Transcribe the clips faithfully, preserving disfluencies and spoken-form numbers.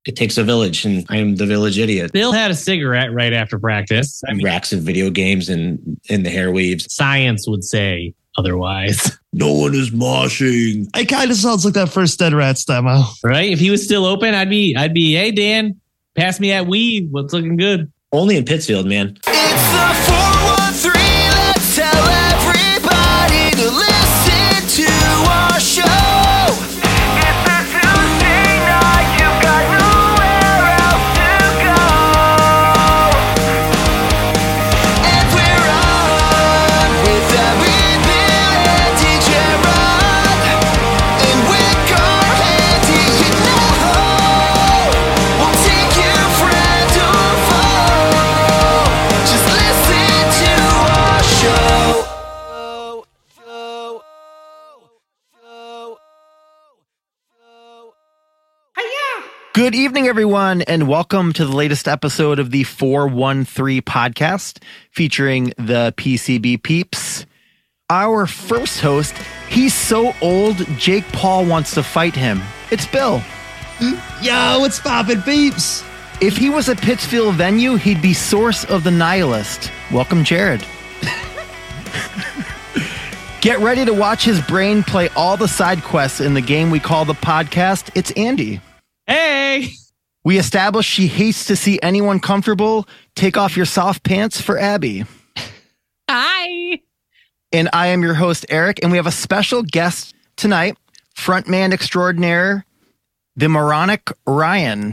it takes a village, and I am the village idiot. Bill had a cigarette right after practice. I mean, racks of video games and in the hair weaves. Science would say otherwise. No one is moshing. It kind of sounds like that first Dead Rats demo. Right? If he was still open, I'd be, I'd be, hey, Dan, pass me that weed. What's looking good? Only in Pittsfield, man. It's the four one three. Let's tell everybody to listen to our show. It's a Tuesday night. You've got nowhere else to go. And we're on with Abby, Bill, and D J Rod. And with our handy, you know, we'll take your friend or foe. Just listen to our show. Show, show, show, show. Good evening, everyone, and welcome to the latest episode of the four one three podcast featuring the P C B peeps. Our first host, he's so old, Jake Paul wants to fight him. It's Bill. Yo, what's poppin', peeps? If he was a Pittsfield venue, he'd be source of the nihilist. Welcome, Jared. Get ready to watch his brain play all the side quests in the game we call the podcast. It's Andy. Hey! We established she hates to see anyone comfortable. Take off your soft pants for Abby. Hi! And I am your host, Eric, and we have a special guest tonight, frontman extraordinaire, the moronic Ryan.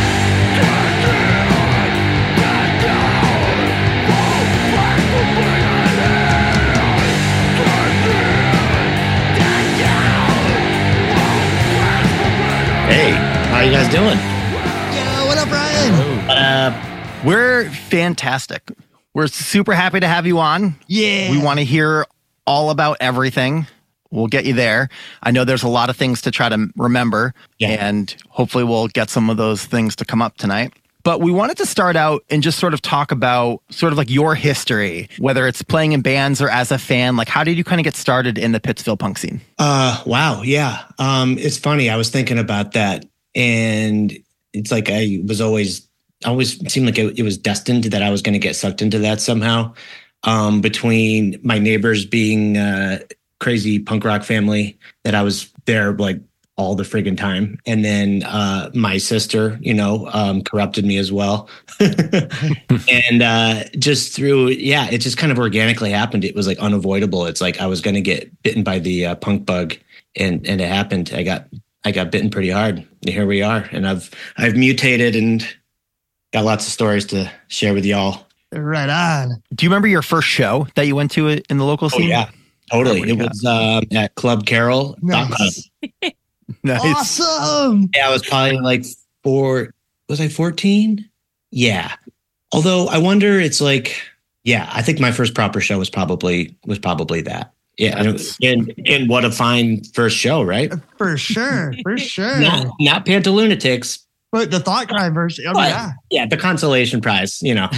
Hey, how you guys doing? Yo, what up, Ryan? What up? We're fantastic. We're super happy to have you on. Yeah. We want to hear all about everything. We'll get you there. I know there's a lot of things to try to remember, Yeah. and hopefully we'll get some of those things to come up tonight. But we wanted to start out and just sort of talk about sort of like your history, whether it's playing in bands or as a fan. Like, how did you kind of get started in the Pittsfield punk scene? Uh, wow. Yeah. Um, it's funny. I was thinking about that, and it's like I was always, always seemed like it, it was destined that I was going to get sucked into that somehow. Um, between my neighbors being uh, crazy punk rock family, that I was there like all the friggin' time, and then uh, my sister, you know, um, corrupted me as well, and uh, just through, yeah, it just kind of organically happened. It was like unavoidable. It's like I was going to get bitten by the uh, punk bug, and and it happened. I got I got bitten pretty hard. And here we are, and I've I've mutated and got lots of stories to share with y'all. Right on. Do you remember your first show that you went to in the local Oh scene? yeah, totally. Oh, It was um, at Club Carol. Nice. Nice. Awesome. Yeah, I was probably like four. Was I fourteen? Yeah. Although I wonder, it's like, yeah, I think my first proper show was probably was probably that. Yeah, and, and and what a fine first show, right? For sure. For sure. Not not Pantalunatics. But the Thought Crime version. Oh, but, yeah. yeah, the consolation prize. You know.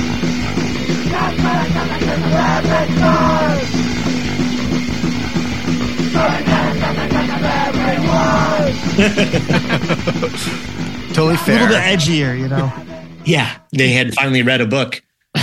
Totally A fair. little bit edgier, you know. Yeah, they had finally read a book.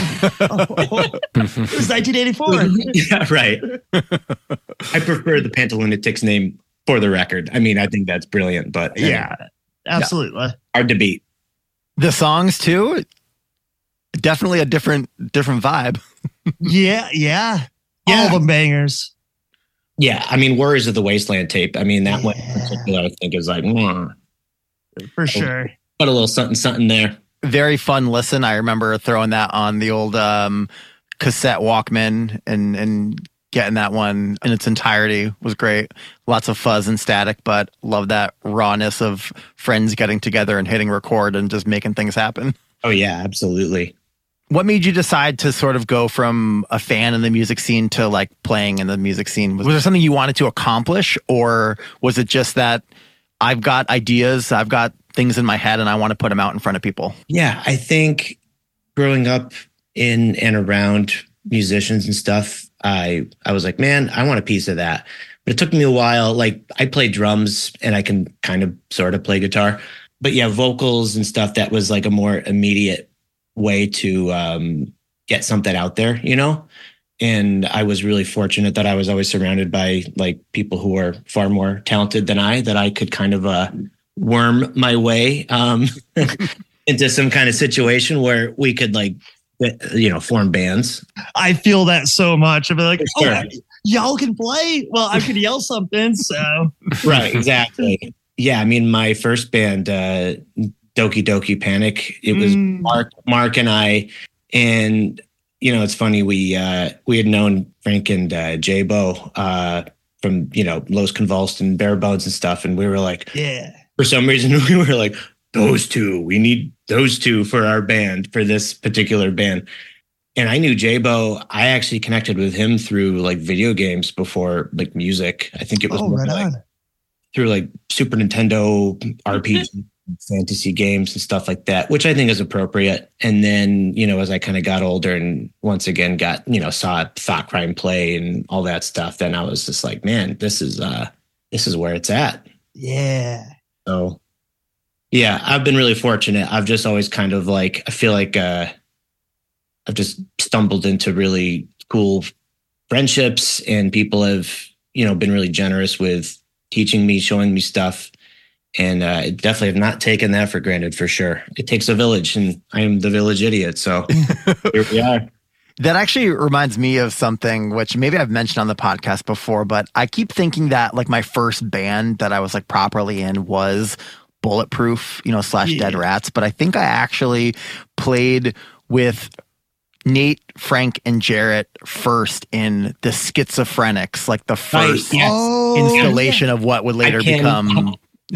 It was nineteen eighty-four. Yeah, right. I prefer the Pantalunatics name for the record. I mean, I think that's brilliant, but Yeah, absolutely. hard to beat. The songs too, definitely a different different vibe. Yeah, yeah. Yeah. All of them bangers. Yeah, I mean, Worries of the Wasteland tape. I mean, that one in Yeah. particular, I think, is like, mm, For sure. put a little something, something there. Very fun listen. I remember throwing that on the old um, cassette Walkman and and getting that one in its entirety was great. Lots of fuzz and static, but love that rawness of friends getting together and hitting record and just making things happen. Oh, yeah, absolutely. What made you decide to sort of go from a fan in the music scene to like playing in the music scene? Was there something you wanted to accomplish, or was it just that I've got ideas, I've got things in my head, and I want to put them out in front of people? Yeah, I think growing up in and around musicians and stuff, I I was like, man, I want a piece of that. But it took me a while. Like, I play drums and I can kind of sort of play guitar. but yeah, vocals and stuff, that was like a more immediate way to um, get something out there, you know? And I was really fortunate that I was always surrounded by like people who were far more talented than I, that I could kind of uh, worm my way um, into some kind of situation where we could like, you know, form bands. I feel that so much. I'd be like, For sure. oh, y'all can play. Well, I could yell something. So Right, exactly. Yeah, I mean, my first band, uh, Doki Doki Panic, it was Mm. Mark, Mark and I, and you know, it's funny. We uh, we had known Frank and uh, J-Bo uh, from you know Los Convulsed and Bare Bones and stuff, and we were like, yeah, for some reason, we were like, those two, we need those two for our band, for this particular band. And I knew J-Bo. I actually connected with him through like video games before like music. I think it was oh, more right like on. through like Super Nintendo R P G fantasy games and stuff like that, which I think is appropriate. And then, you know, as I kind of got older and once again got, you know, saw Thought Crime play and all that stuff, then I was just like, man, this is uh this is where it's at. Yeah, So yeah, I've been really fortunate. I've just always kind of like, I feel like uh I've just stumbled into really cool friendships, and people have, you know, been really generous with teaching me, showing me stuff. And uh, I definitely have not taken that for granted, for sure. It takes a village, and I am the village idiot. So here we are. That actually reminds me of something which maybe I've mentioned on the podcast before, but I keep thinking that like my first band that I was like properly in was Bulletproof, you know, slash Yeah. Dead Rats. But I think I actually played with Nate, Frank, and Jarrett first in the Schizophrenics, like the first yes. Oh, installation of what would later I can- become.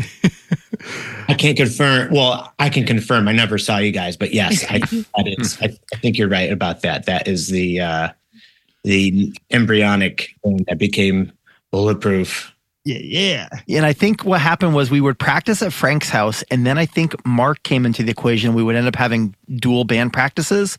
I can't confirm. Well, I can confirm. I never saw you guys, but yes, I, that is. I, I think you're right about that. That is the uh, the embryonic thing that became Bulletproof. yeah, yeah. And I think what happened was we would practice at Frank's house, and then I think Mark came into the equation. We would end up having dual band practices,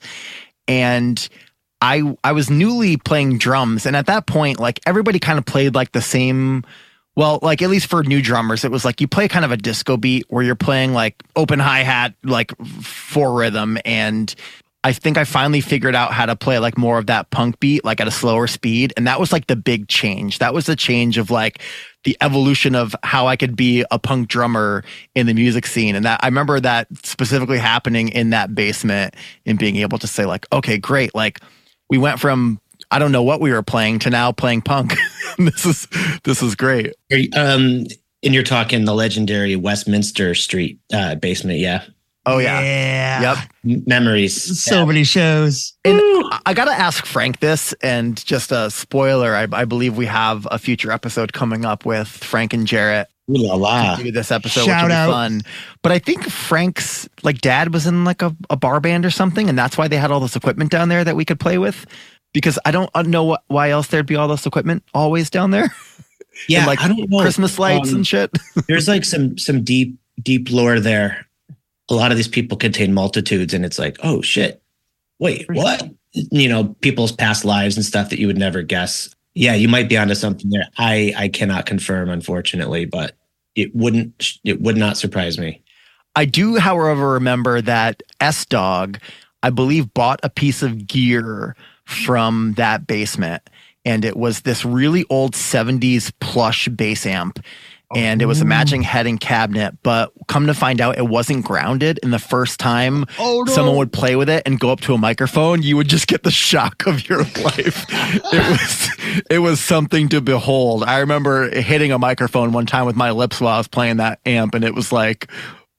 and I I was newly playing drums, and at that point, like everybody kind of played like the same. Well, like at least for new drummers, it was like you play kind of a disco beat where you're playing like open hi-hat, like four rhythm. And I think I finally figured out how to play like more of that punk beat, like at a slower speed. And that was like the big change. That was the change of like the evolution of how I could be a punk drummer in the music scene. And that I remember that specifically happening in that basement and being able to say like, okay, great. Like we went from I don't know what we were playing to now playing punk. this is this is great. Are you- Um, and you're talking the legendary Westminster Street uh, basement, yeah. Oh yeah. yeah. Yep. M- Memories. So Yeah. many shows. And I got to ask Frank this, and just a spoiler, I, I believe we have a future episode coming up with Frank and Jarrett. Ooh la la. Do this episode, Shout which will be out. fun. But I think Frank's like dad was in like a, a bar band or something, and that's why they had all this equipment down there that we could play with. Because I don't know what, why else there'd be all this equipment always down there. Yeah, And, like I don't know. Christmas lights Um, and shit. There's like some some deep deep lore there. A lot of these people contain multitudes, and it's like, oh shit, wait, what? You know, people's past lives and stuff that you would never guess. Yeah, you might be onto something there. I I cannot confirm, unfortunately, but it wouldn't it would not surprise me. I do, however, remember that S-Dog, I believe, bought a piece of gear from that basement, and it was this really old seventies plush bass amp, and it was a matching head and cabinet, but come to find out it wasn't grounded, and the first time Oh, no. someone would play with it and go up to a microphone, you would just get the shock of your life. It was it was something to behold. I remember hitting a microphone one time with my lips while I was playing that amp, and it was like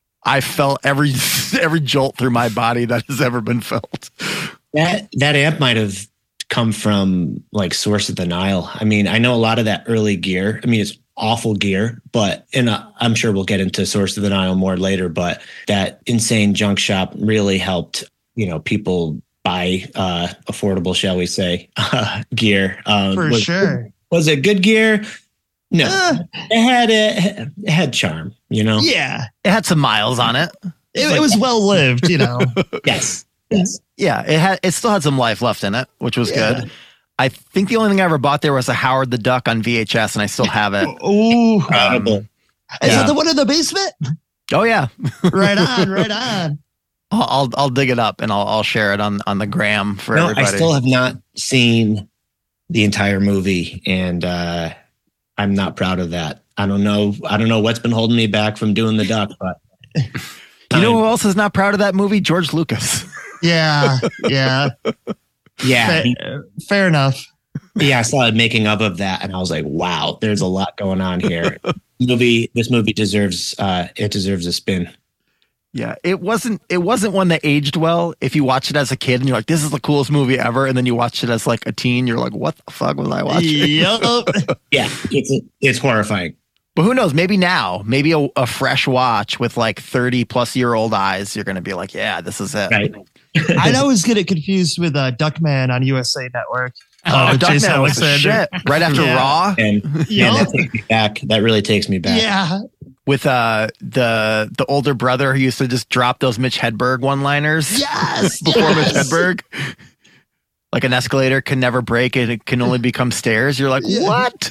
I felt every every jolt through my body that has ever been felt. That that amp might have come from like Source of the Nile. I mean, I know a lot of that early gear. I mean, it's awful gear, but and uh, I'm sure we'll get into Source of the Nile more later. But that insane junk shop really helped, you know, people buy uh, affordable, shall we say, uh, gear. Um, For was, sure. Was it good gear? No, Uh, it had it, it had charm. You know. yeah. It had some miles on it. It, it was well lived, you know. Yes. Yes. Yeah, it had it still had some life left in it, which was Yeah. good. I think the only thing I ever bought there was a Howard the Duck on V H S, and I still have it. Ooh. Incredible. Is yeah. that the one in the basement? Oh yeah, Right on, right on. I'll, I'll I'll dig it up and I'll I'll share it on on the gram for No, everybody. I still have not seen the entire movie, and uh, I'm not proud of that. I don't know. I don't know what's been holding me back from doing the duck, but you know who else is not proud of that movie? George Lucas. Yeah, yeah. yeah, he- Fair, fair enough. yeah. I saw a making of of that, and I was like, wow, there's a lot going on here. movie. This movie deserves. Uh, it deserves a spin. Yeah, it wasn't it wasn't one that aged well. If you watch it as a kid and you're like, this is the coolest movie ever, and then you watch it as like a teen, you're like, what the fuck was I watching? Yup. Yeah, it's it's horrifying. But who knows? Maybe now, maybe a, a fresh watch with like thirty plus year old eyes, you're going to be like, yeah, this is it. Right. I'd always get it confused with uh, Duckman on U S A Network. Oh, Uh, with Jason Duckman was the Alexander. shit. Right after Yeah. Raw And man, Yup. that takes me back. That really takes me back. Yeah. with uh the the older brother who used to just drop those Mitch Hedberg one liners Yes. before yes. Mitch Hedberg. Like an escalator can never break and it can only become stairs. You're like, Yeah. what?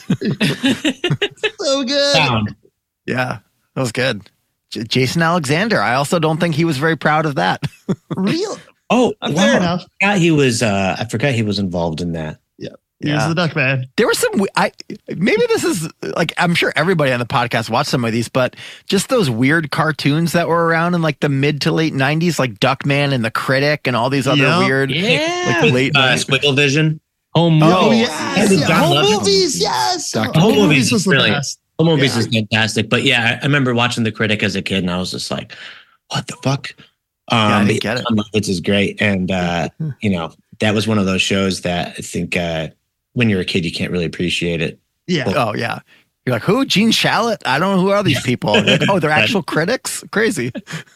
So good. Sound. Yeah, that was good. J- Jason Alexander. I also don't think he was very proud of that. Real. Oh, Uh, wow. fair enough. I forgot he was. Uh, I forgot he was involved in that. He Yeah. was the Duckman. There were some. we- I maybe this is like I'm sure everybody on the podcast watched some of these, but just those weird cartoons that were around in like the mid to late nineties, like Duckman and the Critic and all these other Yep. weird Yeah. like late Uh, night. Squiggle Vision. Home Oh, Movie. yes. Yeah, Yeah. John Home Lovett. movies. Yes. Doctor Home Who movies movies was the brilliant. best. Home Movies Yeah. is fantastic, but yeah, I remember watching The Critic as a kid, and I was just like, "What the fuck?" Um, I didn't but get it. John Lovitz is great, and uh, you know that was one of those shows that I think uh, when you're a kid, you can't really appreciate it. Yeah. Oh yeah. You're like, who? Gene Shalit? I don't know who are these people. You're like, oh, they're actual critics? Crazy.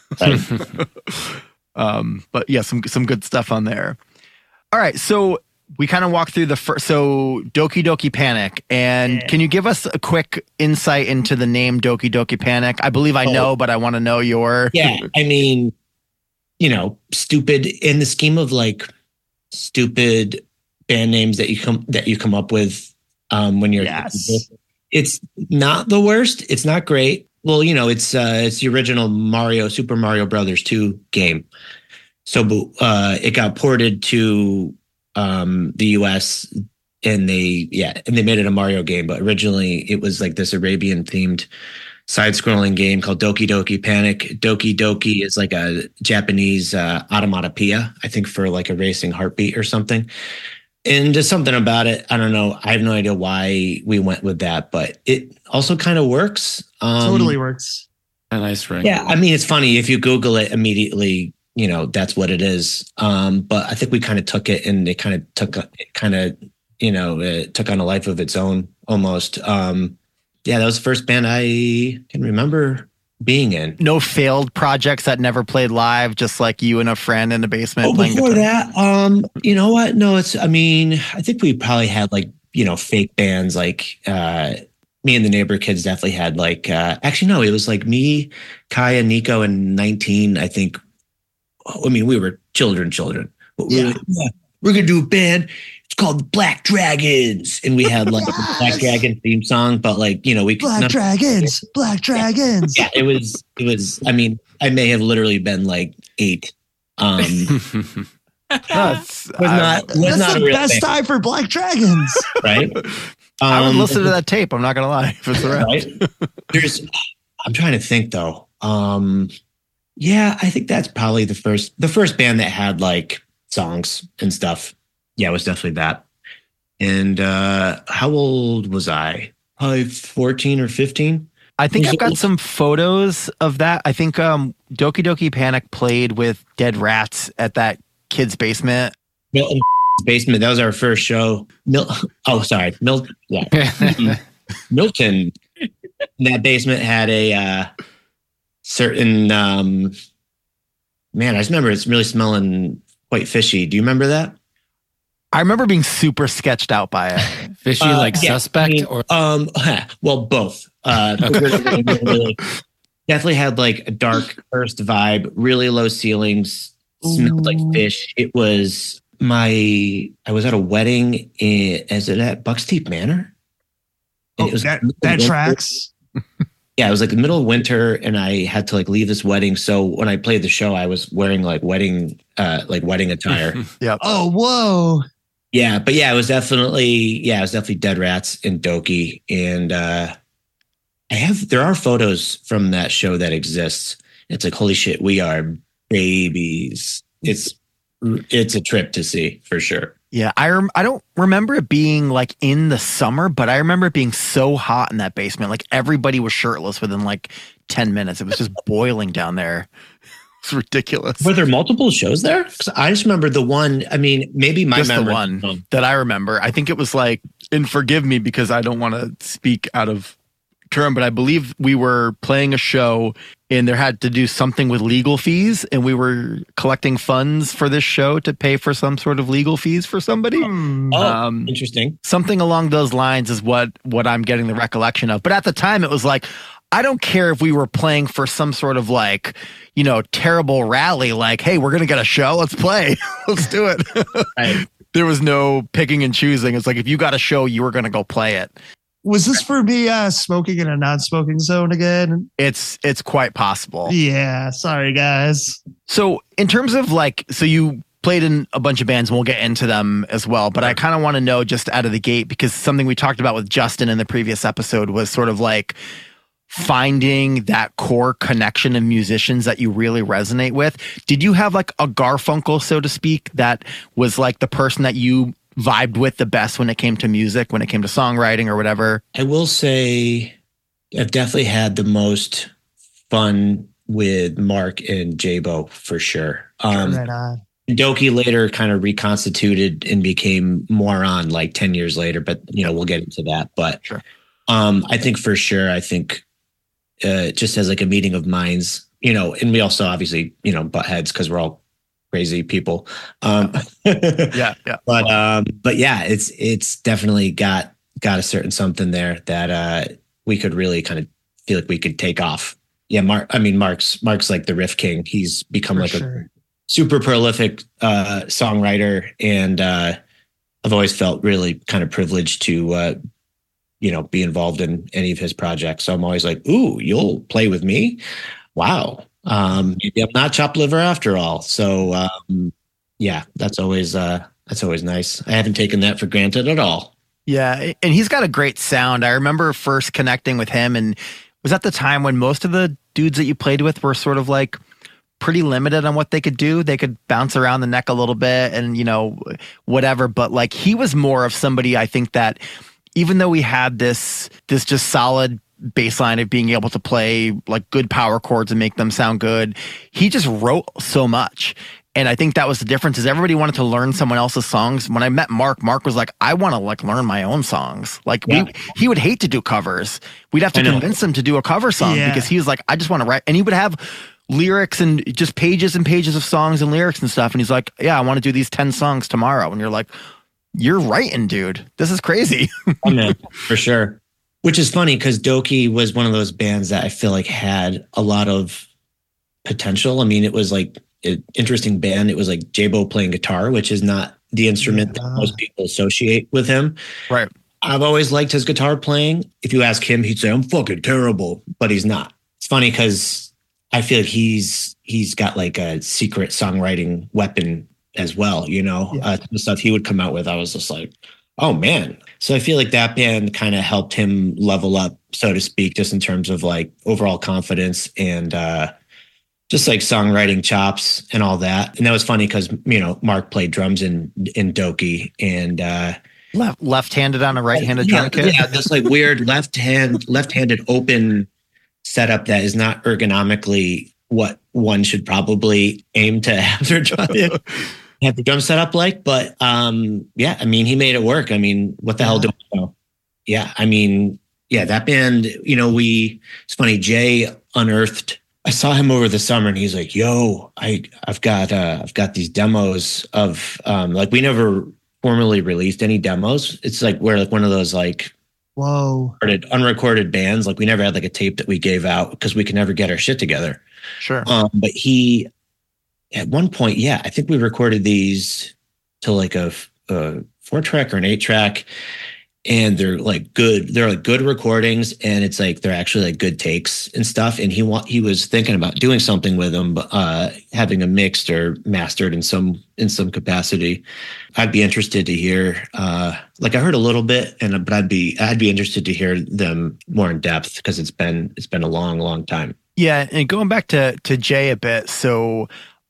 um, but yeah, some some good stuff on there. All right, so we kind of walked through the first. So Doki Doki Panic, and Yeah. can you give us a quick insight into the name Doki Doki Panic? I believe I Oh. know, but I want to know your. Yeah, I mean, you know, stupid in the scheme of like stupid band names that you come that you come up with um, when you're Yes. it's not the worst. It's not great. Well, you know, it's uh, it's the original Mario Super Mario Brothers two game. So uh, it got ported to um, the U S and they yeah and they made it a Mario game. But originally it was like this Arabian themed side-scrolling game called Doki Doki Panic. Doki Doki is like a Japanese uh, automatopoeia, I think, for like a racing heartbeat or something. And just something about it, I don't know. I have no idea why we went with that, but it also kind of works. Um, Totally works. A nice ring. Yeah, I mean, it's funny if you Google it immediately. You know, that's what it is. Um, but I think we kind of took it, and it kind of took, it kind of, you know, it took on a life of its own almost. Um, yeah, that was the first band I can remember being in. No failed projects that never played live, just like you and a friend in the basement Oh, playing before guitar. that, um, you know what? No, it's. I mean, I think we probably had like you know fake bands. Like uh, me and the neighbor kids definitely had like. Uh, actually, no, it was like me, Kaya, Nico, and nineteen. I think. I mean, we were children, children. But we were Yeah. like, yeah, we're gonna do a band. It's called the Black Dragons, and we had like a Black Yes. Dragon theme song. But like you know, we Black none- Dragons. Black Dragons. Yeah, it was. It was. I mean, I may have literally been like eight. Um, That's- was I- not was That's not the a real best thing, time for Black Dragons. right? I would Um, listen to that tape. I'm not gonna lie. If it's around. right? There's. I'm trying to think though. Um, yeah, I think that's probably the first the first band that had like songs and stuff. Yeah, it was definitely that. And uh, how old was I? Probably fourteen or fifteen. I think I've got some photos of that. I think um, Doki Doki Panic played with Dead Rats at that kid's basement. Milton basement. That was our first show. Mil- oh, sorry, Milton. Yeah, Milton. That basement had a uh, certain. Um, man, I just remember it's really smelling quite fishy. Do you remember that? I remember being super sketched out by it. Fishy Uh, like yeah, suspect I mean, or um well both uh really- definitely had like a dark first vibe, really low ceilings, smelled like Ooh. fish. It was my I was at a wedding in is it at Buck's Teeth Manor. And Oh, that, that tracks. yeah, Yeah, it was like the middle of winter, and I had to like leave this wedding. So when I played the show, I was wearing like wedding, uh, like wedding attire. Yep. Oh, whoa. Yeah, but yeah, it was definitely yeah, it was definitely Dead Rats and Doki, and uh, I have there are photos from that show that exists. It's like holy shit, we are babies. It's it's a trip to see for sure. Yeah, I rem- I don't remember it being like in the summer, but I remember it being so hot in that basement. Like everybody was shirtless within like ten minutes. It was just boiling down there. It's ridiculous. Were there multiple shows there? Because I just remember the one. I mean, maybe my Just the memory. one that I remember. I think it was like, and forgive me because I don't want to speak out of term, but I believe we were playing a show and there had to do something with legal fees, and we were collecting funds for this show to pay for some sort of legal fees for somebody. Hmm. Oh, Um, interesting. Something along those lines is what what I'm getting the recollection of. But at the time, it was like, I don't care if we were playing for some sort of like, you know, terrible rally. Like, hey, we're gonna get a show. Let's play. Let's do it. Right. There was no picking and choosing. It's like if you got a show, you were gonna go play it. Was this for me uh, smoking in a non-smoking zone again? It's it's quite possible. Yeah, sorry guys. So in terms of like, so you played in a bunch of bands, and we'll get into them as well. But I kind of want to know just out of the gate, because something we talked about with Justin in the previous episode was sort of like finding that core connection of musicians that you really resonate with. Did you have like a Garfunkel, so to speak, that was like the person that you vibed with the best when it came to music, when it came to songwriting or whatever? I will say I've definitely had the most fun with Mark and J-Bo for sure. Um, right on. Doki later kind of reconstituted and became more on like ten years later, but you know, we'll get into that. But Sure. um, I think for sure, I think uh, just as like a meeting of minds, you know, and we also obviously, you know, butt heads because we're all crazy people. Um, Yeah, yeah. but um, but yeah, it's it's definitely got got a certain something there that uh, we could really kind of feel like we could take off. Yeah, Mark. I mean, Mark's Mark's like the riff king. He's become For like a sure. super prolific uh, songwriter, and uh, I've always felt really kind of privileged to uh, you know be involved in any of his projects. So I'm always like, ooh, you'll play with me? Wow. Um, maybe I'm not chopped liver after all. So um, yeah, that's always uh, that's always nice. I haven't taken that for granted at all. Yeah, and he's got a great sound. I remember first connecting with him, and it was at the time when most of the dudes that you played with were sort of like pretty limited on what they could do. They could bounce around the neck a little bit and, you know, whatever. But like he was more of somebody, I think, that even though we had this this just solid baseline of being able to play like good power chords and make them sound good, he just wrote so much. And I think that was the difference, is everybody wanted to learn someone else's songs. When I met Mark, Mark was like, I want to like learn my own songs. Like Yeah. we, he would hate to do covers. We'd have to I know. convince him to do a cover song Yeah. because he was like, I just want to write. And he would have lyrics and just pages and pages of songs and lyrics and stuff. And he's like, yeah, I want to do these ten songs tomorrow. And you're like, you're writing, dude. This is crazy. Oh, man, for sure. Which is funny because Doki was one of those bands that I feel like had a lot of potential. I mean, it was like an interesting band. It was like J-Bo playing guitar, which is not the instrument Yeah. that most people associate with him. Right. I've always liked his guitar playing. If you ask him, he'd say, I'm fucking terrible, but he's not. It's funny because I feel like he's he's got like a secret songwriting weapon as well, you know, Yeah. uh, the stuff he would come out with. I was just like, oh man. So I feel like that band kind of helped him level up, so to speak, just in terms of like overall confidence and uh, just like songwriting chops and all that. And that was funny because, you know, Mark played drums in, in Doki and uh, Left, left-handed on a right-handed yeah, drum kit. yeah, this like weird left hand, left-handed open setup that is not ergonomically what one should probably aim to have their drum, have the drum set up like. But um, yeah, I mean, he made it work. I mean, what the hell do we know? Yeah, I mean, yeah, that band. You know, we. It's funny. Jay unearthed. I saw him over the summer, and he's like, "Yo, I, I've got, uh, I've got these demos of, um, like, we never formally released any demos. It's like we're like one of those like Whoa. recorded, unrecorded bands. Like we never had like a tape that we gave out because we could never get our shit together. Sure. Um, but he, at one point, yeah, I think we recorded these to like a, a four track or an eight track. and they're like good. They're like good recordings, and it's like they're actually like good takes and stuff. And he want he was thinking about doing something with them, uh, having them mixed or mastered in some in some capacity. I'd be interested to hear. Uh, like I heard a little bit, and but I'd be I'd be interested to hear them more in depth because it's been it's been a long, long time. Yeah, and going back to to Jay a bit, so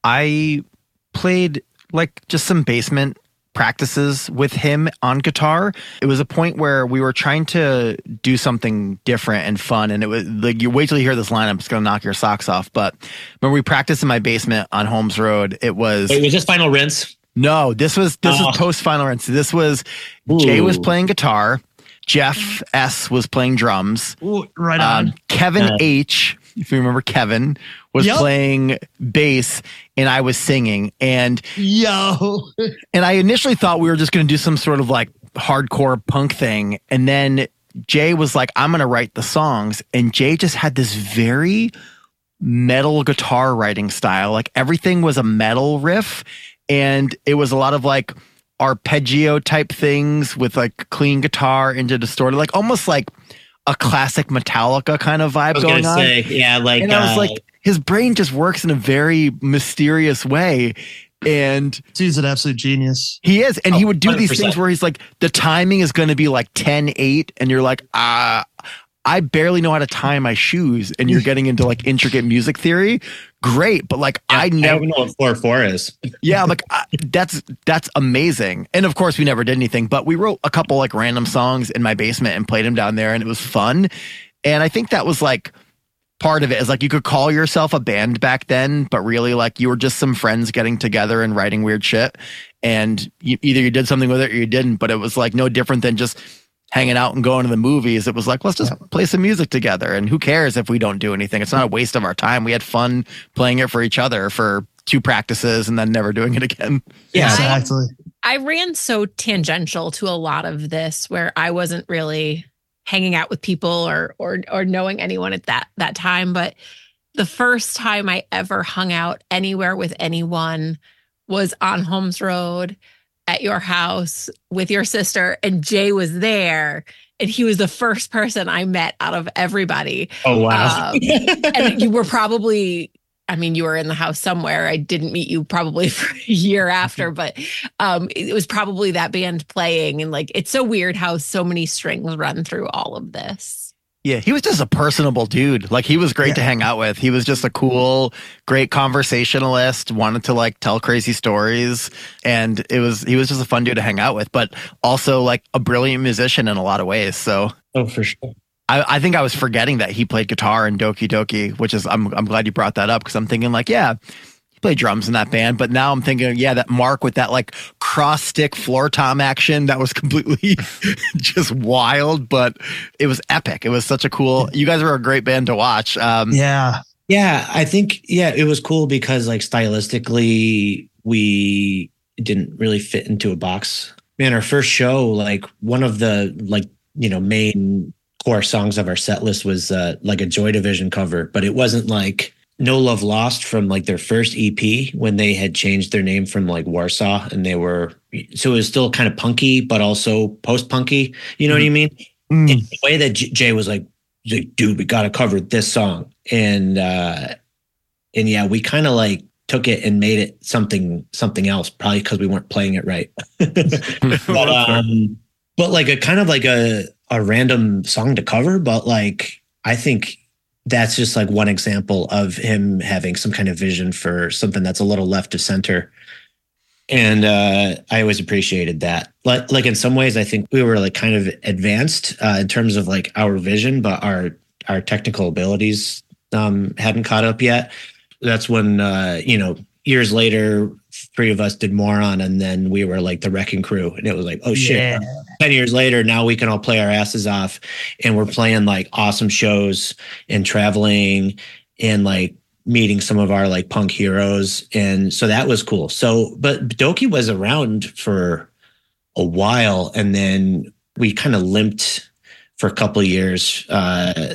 I played like just some basement practices with him on guitar. It was a point where we were trying to do something different and fun, and it was like, you wait till you hear this lineup, it's gonna knock your socks off. But when we practiced in my basement on Holmes Road, it was Wait, was this Final Rinse? no, this was this Oh. was post Final Rinse. This was Ooh. Jay was playing guitar, Jeff S was playing drums, Ooh, right on. um, Kevin Uh, H, if you remember Kevin, was Yep. playing bass, and I was singing. And Yo. and I initially thought we were just going to do some sort of like hardcore punk thing. And then Jay was like, I'm going to write the songs. And Jay just had this very metal guitar writing style. Like everything was a metal riff. And it was a lot of like arpeggio type things with like clean guitar into distorted, like almost like a classic Metallica kind of I vibe was going gonna on. say, yeah, like And I was uh, like, his brain just works in a very mysterious way. And Dude's an absolute genius. he is. And he Oh, would do these one hundred percent. things where he's like, the timing is going to be like ten eight. And you're like, ah, I barely know how to tie my shoes. And you're getting into like intricate music theory. Great. But like, I I never, don't know what four four is. yeah, like I, that's, that's amazing. And of course we never did anything, but we wrote a couple like random songs in my basement and played them down there, and it was fun. And I think that was like, part of it is like you could call yourself a band back then, but really like you were just some friends getting together and writing weird shit. And you, either you did something with it or you didn't, but it was like no different than just hanging out and going to the movies. It was like, let's just play some music together. And who cares if we don't do anything? It's not a waste of our time. We had fun playing it for each other for two practices and then never doing it again. Yeah. Exactly. I ran so tangential to a lot of this where I wasn't really hanging out with people or or or knowing anyone at that that time. But the first time I ever hung out anywhere with anyone was on Holmes Road at your house with your sister, and Jay was there, and he was the first person I met out of everybody. Oh wow. Um, and you were probably, I mean, you were in the house somewhere. I didn't meet you probably for a year after, but um, it was probably that band playing. And like, it's so weird how so many strings run through all of this. Yeah, he was just a personable dude. Like he was great Yeah. to hang out with. He was just a cool, great conversationalist, wanted to like tell crazy stories. And it was, he was just a fun dude to hang out with, but also like a brilliant musician in a lot of ways. So Oh, for sure. I, I think I was forgetting that he played guitar in Doki Doki, which is, I'm, I'm glad you brought that up because I'm thinking like, yeah, he played drums in that band. But now I'm thinking, yeah, that Mark with that like cross stick floor tom action, that was completely just wild, but it was epic. It was such a cool, you guys were a great band to watch. Um, Yeah. Yeah, I think yeah, it was cool because like stylistically we didn't really fit into a box. Man, our first show, like one of the like, you know, main core songs of our set list was uh, like a Joy Division cover, but it wasn't like No Love Lost from like their first E P when they had changed their name from like Warsaw, and they were so it was still kind of punky but also post-punky, you know what I mean? Mm. In the way that J- Jay was like, like, dude, we got to cover this song. And, uh, and yeah, we kind of like took it and made it something, something else, probably because we weren't playing it right. but, um, but like a kind of like a, a random song to cover. But like, I think that's just like one example of him having some kind of vision for something that's a little left of center. And uh, I always appreciated that. Like, like in some ways, I think we were like kind of advanced uh, in terms of like our vision, but our our technical abilities um, hadn't caught up yet. That's when uh, you know, years later, three of us did Moron, and then we were like the Wrecking Crew, and it was like, oh shit! Yeah. Ten years later, now we can all play our asses off, and we're playing like awesome shows and traveling and like meeting some of our like punk heroes. And so that was cool. So, but Doki was around for a while, and then we kind of limped for a couple of years. Uh,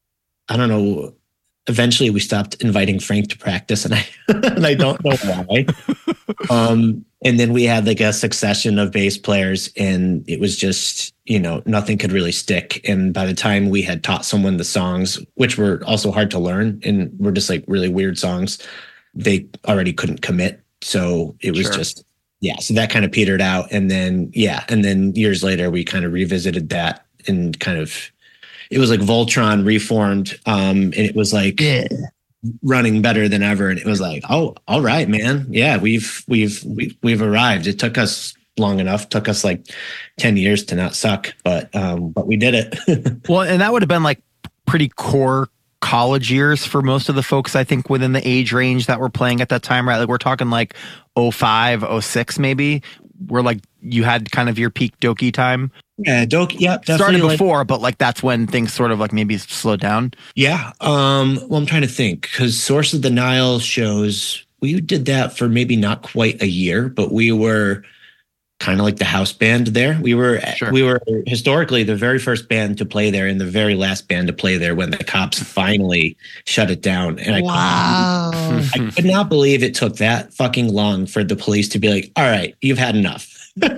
I don't know. Eventually we stopped inviting Frank to practice, and I, and I don't know why. Um, and then we had like a succession of bass players, and it was just, you know, nothing could really stick. And by the time we had taught someone the songs, which were also hard to learn and were just like really weird songs, they already couldn't commit. So it was Sure. just, yeah. So that kind of petered out. And then, yeah. And then years later, we kind of revisited that and kind of, it was like Voltron reformed. Um, and it was like, Yeah. running better than ever, and it was like, oh, all right, man, yeah, we've we've we've, we've arrived. It took us long enough, took us like ten years to not suck, but um but we did it. Well, and that would have been like pretty core college years for most of the folks, I think, within the age range that were playing at that time, right? Like we're talking like oh five, oh six maybe, where like you had kind of your peak Doki time. Yeah, Doki, yeah, Started definitely. Like, before, but like that's when things sort of like maybe slowed down. yeah, um, well, I'm trying to think, because Source of the Nile shows, we did that for maybe not quite a year, but we were kind of like the house band there. We were Sure. we were historically the very first band to play there and the very last band to play there when the cops finally shut it down. And I Wow. I could not believe it took that fucking long for the police to be like, all right, you've had enough.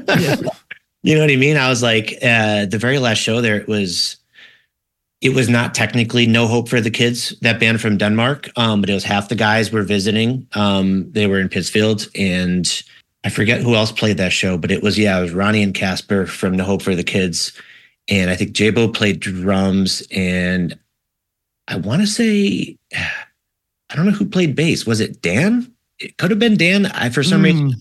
You know what I mean? I was like, uh, the very last show there, it was, it was not technically No Hope for the Kids, that band from Denmark. Um, but it was half the guys were visiting. Um, they were in Pittsfield, and I forget who else played that show, but it was, yeah, it was Ronnie and Casper from No Hope for the Kids. And I think J-Bo played drums, and I want to say, I don't know who played bass. Was it Dan? It could have been Dan. I, for some Mm. reason,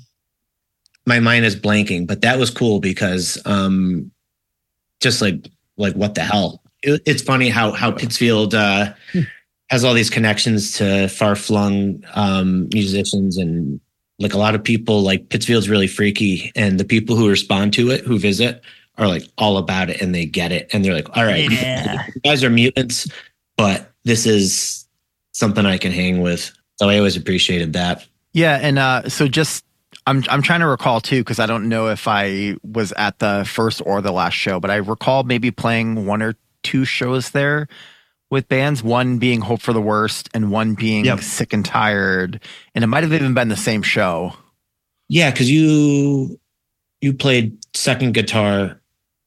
my mind is blanking, but that was cool because um, just like, like what the hell? It, it's funny how, how Pittsfield uh, has all these connections to far flung um, musicians, and like a lot of people, like Pittsfield's really freaky, and the people who respond to it, who visit, are like all about it, and they get it. And they're like, all right, Yeah. you guys are mutants, but this is something I can hang with. So I always appreciated that. Yeah, and uh, so just I'm I'm trying to recall too, because I don't know if I was at the first or the last show, but I recall maybe playing one or two shows there with bands, one being Hope for the Worst and one being Yep. Sick and Tired, and it might have even been the same show. Yeah, because you you played second guitar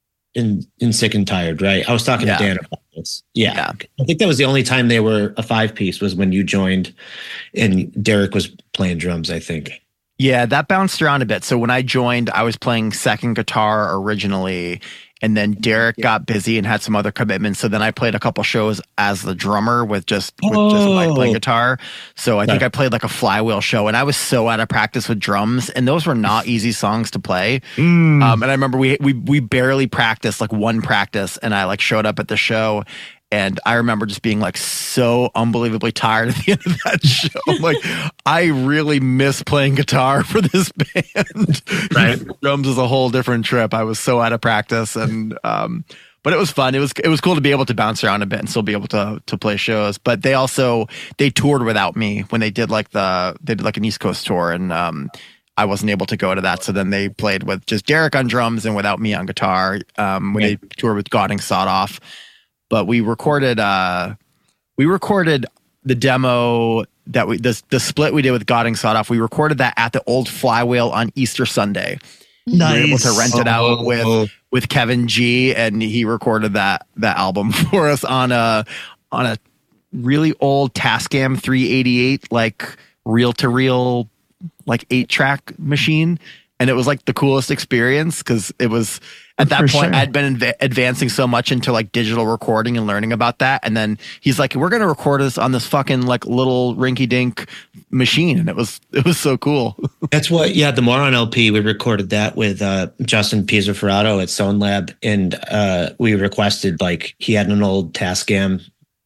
in in Sick and Tired, right? I was talking Yeah. to Dan about this. Yeah. Yeah. I think that was the only time they were a five piece, was when you joined, and Derek was playing drums, I think. Yeah, that bounced around a bit. So when I joined, I was playing second guitar originally, and then Derek got busy and had some other commitments. So then I played a couple shows as the drummer with just with just like playing Oh. guitar. So I think Okay. I played like a Flywheel show, and I was so out of practice with drums, and those were not easy songs to play. Mm. Um, and I remember we we we barely practiced, like one practice, and I like showed up at the show, and I remember just being like so unbelievably tired at the end of that show. I'm like, I really miss playing guitar for this band. Right. Drums is a whole different trip. I was so out of practice, and um, but it was fun. It was it was cool to be able to bounce around a bit and still be able to to play shows. But they also they toured without me when they did like the they did like an East Coast tour, and um, I wasn't able to go to that. So then they played with just Derek on drums and without me on guitar. Um, when Right. they toured with Godding Sawed Off. But we recorded uh we recorded the demo that we the, the split we did with Godding Sawed Off. We recorded that at the old Flywheel on Easter Sunday. Nice. We were able to rent it out Oh. with with Kevin G, and he recorded that that album for us on a on a really old Tascam three eighty-eight, like reel to reel, like eight track machine. And it was like the coolest experience because it was at that For point sure. I'd been inv- advancing so much into like digital recording and learning about that. And then he's like, we're going to record this on this fucking like little rinky dink machine. And it was, it was so cool. That's what, yeah, the Moron L P, we recorded that with uh, Justin Pizzoferrato at Sound Lab, and uh, we requested, like, he had an old Tascam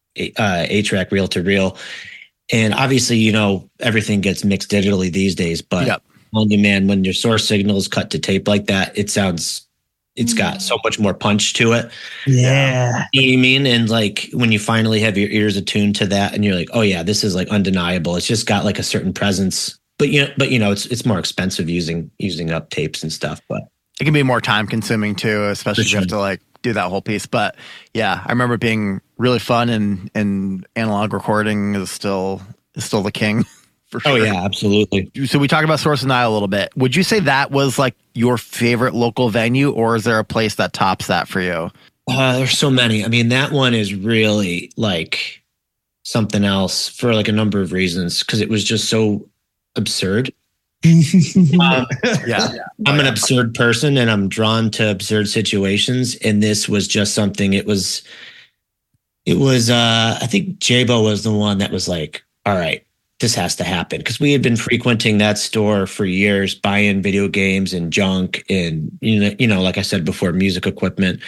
uh, eight-track reel-to-reel, and obviously, you know, everything gets mixed digitally these days, but Yep. on you, man, when your source signal is cut to tape like that, it sounds, it's got so much more punch to it. Yeah. You know what I mean? And like when you finally have your ears attuned to that, and you're like, oh yeah, this is like undeniable. It's just got like a certain presence. But you know, but you know, it's it's more expensive using using up tapes and stuff. But It can be more time consuming too, especially For if you have sure. to like do that whole piece. But yeah, I remember it being really fun, and and analog recording is still is still the king. For sure. Oh yeah, absolutely. So we talked about Source of Nile a little bit. Would you say that was like your favorite local venue, or is there a place that tops that for you? Uh, there's so many. I mean, that one is really like something else for like a number of reasons because it was just so absurd. um, Yeah. I'm an absurd person and I'm drawn to absurd situations. And this was just something, it was, it was, uh, I think J-Bo was the one that was like, all right, this has to happen. Cause we had been frequenting that store for years, buying video games and junk and, you know, you know, like I said before, music equipment.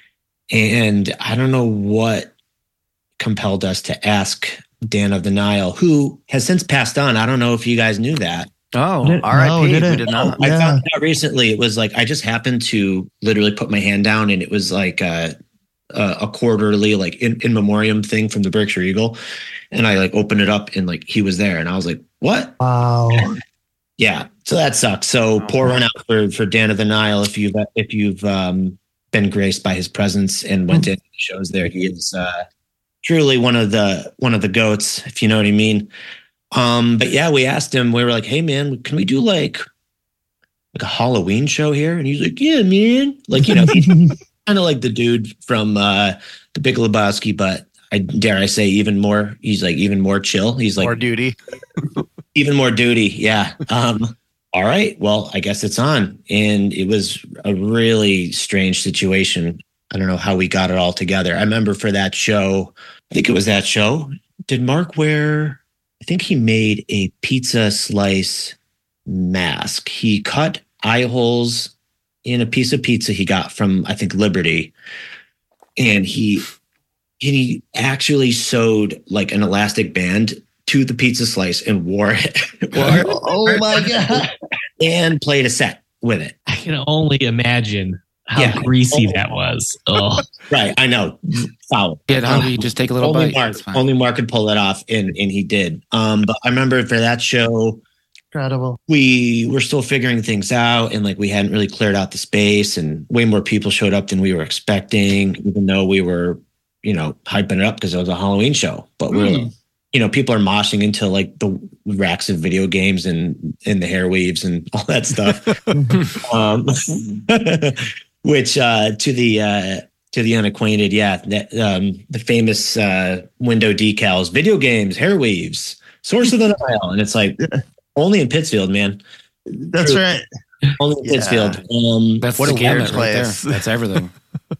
And I don't know what compelled us to ask Dan of the Nile, who has since passed on. I don't know if you guys knew that. Oh, Did- R I P. no, We didn't. did not. I Yeah. found out recently. It was like I just happened to literally put my hand down, and it was like a a, a quarterly like in, in memoriam thing from the Berkshire Eagle, and I like opened it up, and like he was there, and I was like, "What?" Wow. Yeah, so that sucks. So pour one out for for Dan of the Nile if you've if you've um, been graced by his presence and went to any shows there. He is uh, truly one of the one of the goats, if you know what I mean. Um, but yeah, we asked him, we were like, hey man, can we do like like a Halloween show here? And he's like, yeah, man. Like, you know, he's kind of like the dude from uh the Big Lebowski, but I dare I say even more, he's like even more chill. He's like More duty. even more duty. Yeah. Um, all right. Well, I guess it's on. And it was a really strange situation. I don't know how we got it all together. I remember for that show, I think it was that show. Did Mark wear I think he made a pizza slice mask. He cut eye holes in a piece of pizza he got from, I think, Liberty. And he he actually sewed like an elastic band to the pizza slice and wore it. wore it Oh my God. and played a set with it. I can only imagine how Yeah. greasy that was. Oh, Right. I know. Foul. Get hungry, just take a little Only bite. Mark, It's fine. only Mark could pull that off, and, and he did. Um, but I remember for that show, Incredible. we were still figuring things out, and like we hadn't really cleared out the space, and way more people showed up than we were expecting, even though we were, you know, hyping it up because it was a Halloween show. But we we're, Mm. you know, people are moshing into like the racks of video games and and the hair weaves and all that stuff. um, which uh, to the uh, to the unacquainted, yeah, that, um, the famous uh, window decals, video games, hair weaves, source of the Nile, and it's like only in Pittsfield, man. That's True. right. Only in Yeah. Pittsfield. Um, That's What the a weird gamut right there. place. That's everything.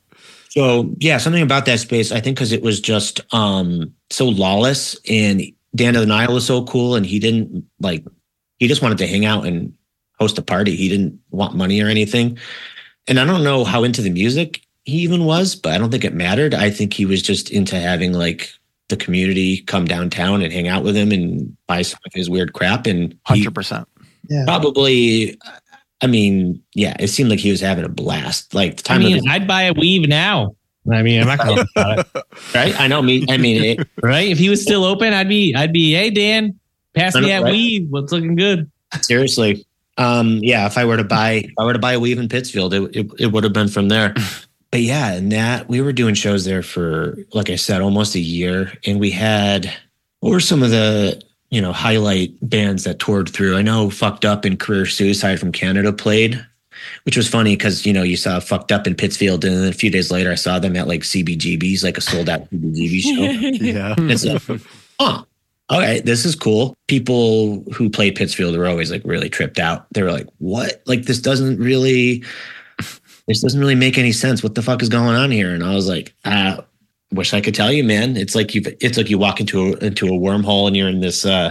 So yeah, something about that space, I think because it was just um, so lawless, and Dan of the Nile was so cool, and he didn't like, he just wanted to hang out and host a party. He didn't want money or anything. And I don't know how into the music he even was, but I don't think it mattered. I think he was just into having like the community come downtown and hang out with him and buy some of his weird crap. And one he hundred percent. Yeah. probably, I mean, yeah, it seemed like he was having a blast. Like the I time of mean, the, I'd buy a weave now. I mean, I'm not going to about it, right? I know me. I mean, it, right? If he was still open, I'd be, I'd be, hey Dan, pass me that Right. weave. What's looking good? seriously. Um, yeah, if I were to buy, if I were to buy a weave in Pittsfield, it, it, it would have been from there. But yeah, and that we were doing shows there for, like I said, almost a year. And we had, what were some of the, you know, highlight bands that toured through? I know Fucked Up and Career Suicide from Canada played, which was funny because, you know, you saw Fucked Up in Pittsfield, and then a few days later I saw them at like C B G B's, like a sold out C B G B show. Yeah. It's like, oh, all right, this is cool. People who play Pittsfield were always like really tripped out. They were like, what? Like, this doesn't really, this doesn't really make any sense. What the fuck is going on here? And I was like, ah, wish I could tell you, man. It's like you, it's like you walk into a, into a wormhole and you're in this uh,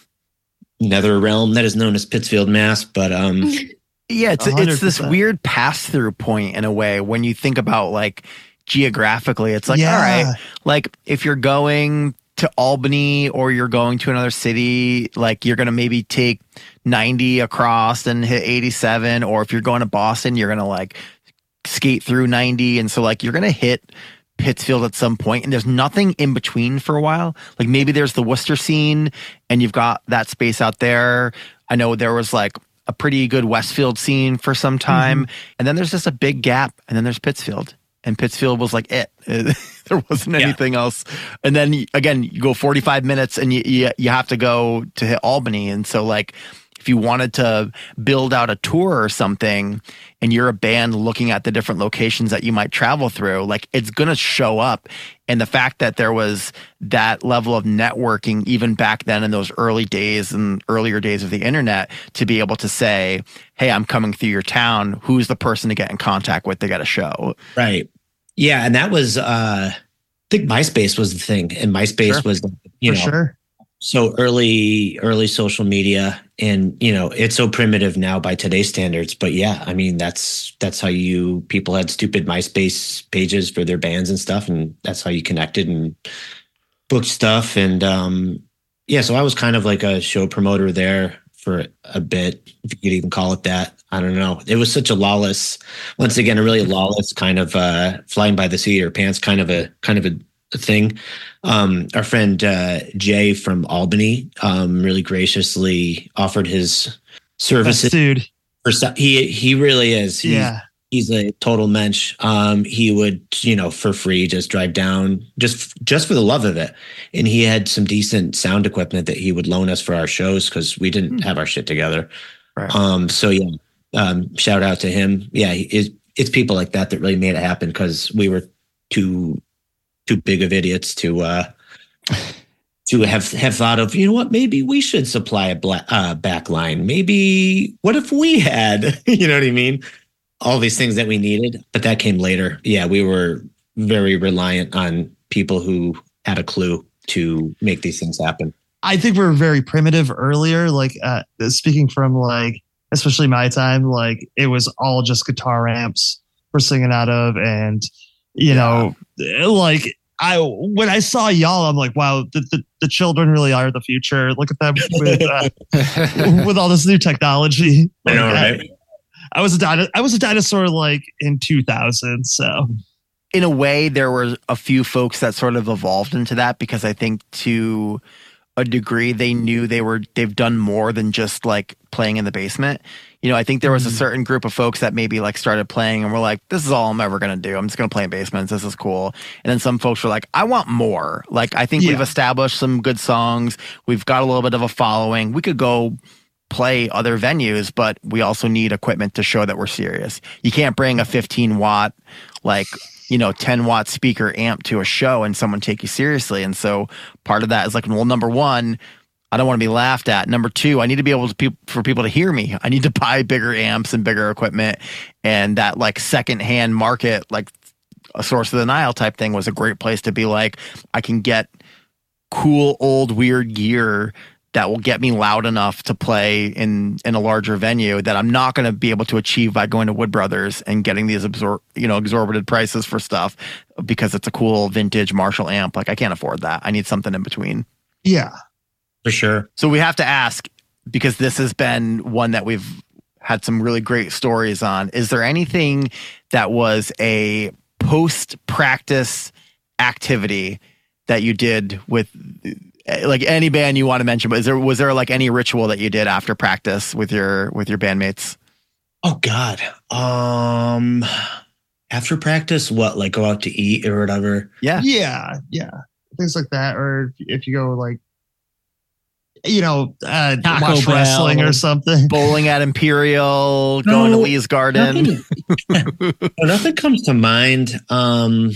nether realm that is known as Pittsfield, Mass. But um, Yeah, it's A hundred it's this percent. weird pass through point in a way when you think about like geographically. It's like, Yeah. all right, like if you're going to Albany or you're going to another city, like you're gonna maybe take ninety across and hit eighty-seven, or if you're going to Boston, you're gonna like skate through ninety, and so like you're gonna hit Pittsfield at some point, and there's nothing in between for a while. Like maybe there's the Worcester scene, and you've got that space out there. I know there was like a pretty good Westfield scene for some time, and then there's just a big gap, and then there's Pittsfield. and Pittsfield was like it. There wasn't anything yeah. else. And then again, you go forty-five minutes and you, you you have to go to hit Albany. And so like if you wanted to build out a tour or something and you're a band looking at the different locations that you might travel through, like it's going to show up. And the fact that there was that level of networking even back then in those early days and earlier days of the internet to be able to say, hey, I'm coming through your town. Who's the person to get in contact with to get a show? Right. Yeah. And that was, uh, I think MySpace was the thing. And MySpace sure. was, you For know, sure. so early, early social media. And, you know, it's so primitive now by today's standards. But yeah, I mean, that's that's how you people had stupid MySpace pages for their bands and stuff. And that's how you connected and booked stuff. And um, yeah, so I was kind of like a show promoter there for a bit, if you could even call it that. I don't know. It was such a lawless, once again, a really lawless kind of uh, flying by the seat of your pants kind of a kind of a, a thing. Um, our friend uh, Jay from Albany um, really graciously offered his services. Best dude. For he he really is. He's, yeah. He's a total mensch. Um, he would, you know, for free, just drive down, just just for the love of it. And he had some decent sound equipment that he would loan us for our shows because we didn't have our shit together. Right. Um, so yeah, um, shout out to him. Yeah, it, it's people like that that really made it happen because we were too too big of idiots to uh, to have have thought of, you know what, maybe we should supply a black, uh, back line. Maybe what if we had, you know what I mean? All these things that we needed, but that came later. Yeah, we were very reliant on people who had a clue to make these things happen. I think we were very primitive earlier. Like uh, speaking from like, especially my time, like it was all just guitar amps we're singing out of, and you Yeah. know, like I when I saw y'all, I'm like, wow, the the, the children really are the future. Look at them with uh, with all this new technology. I know, Like, right? I was a dino- I was a dinosaur like in two thousand. So In a way, there were a few folks that sort of evolved into that because I think to a degree they knew they were they've done more than just like playing in the basement. You know, I think there was a certain group of folks that maybe like started playing and were like, this is all I'm ever going to do. I'm just going to play in basements. This is cool. And then some folks were like, I want more. Like, I think Yeah. we've established some good songs. We've got a little bit of a following. We could go play other venues, but we also need equipment to show that we're serious. You can't bring a fifteen watt, like, you know, ten watt speaker amp to a show and someone take you seriously. And so part of that is like, well, number one, I don't want to be laughed at. Number two, I need to be able to pe- for people to hear me. I need to buy bigger amps and bigger equipment. And that like secondhand market, like a Source of the Nile type thing was a great place to be like, I can get cool, old, weird gear that will get me loud enough to play in, in a larger venue that I'm not going to be able to achieve by going to Wood Brothers and getting these absor- you know, exorbitant prices for stuff because it's a cool vintage Marshall amp. Like I can't afford that. I need something in between. yeah, For sure. So we have to ask, because this has been one that we've had some really great stories on. Is there anything that was a post-practice activity that you did with like any band you want to mention? But is there was there like any ritual that you did after practice with your with your bandmates? Oh God. Um, after practice, what, like go out to eat or whatever? Yeah. yeah, yeah, things like that. Or if you go like, you know, uh, Taco watch Bell. wrestling or something. Bowling at Imperial, going to No, Lee's Garden. Nothing, nothing comes to mind. Um,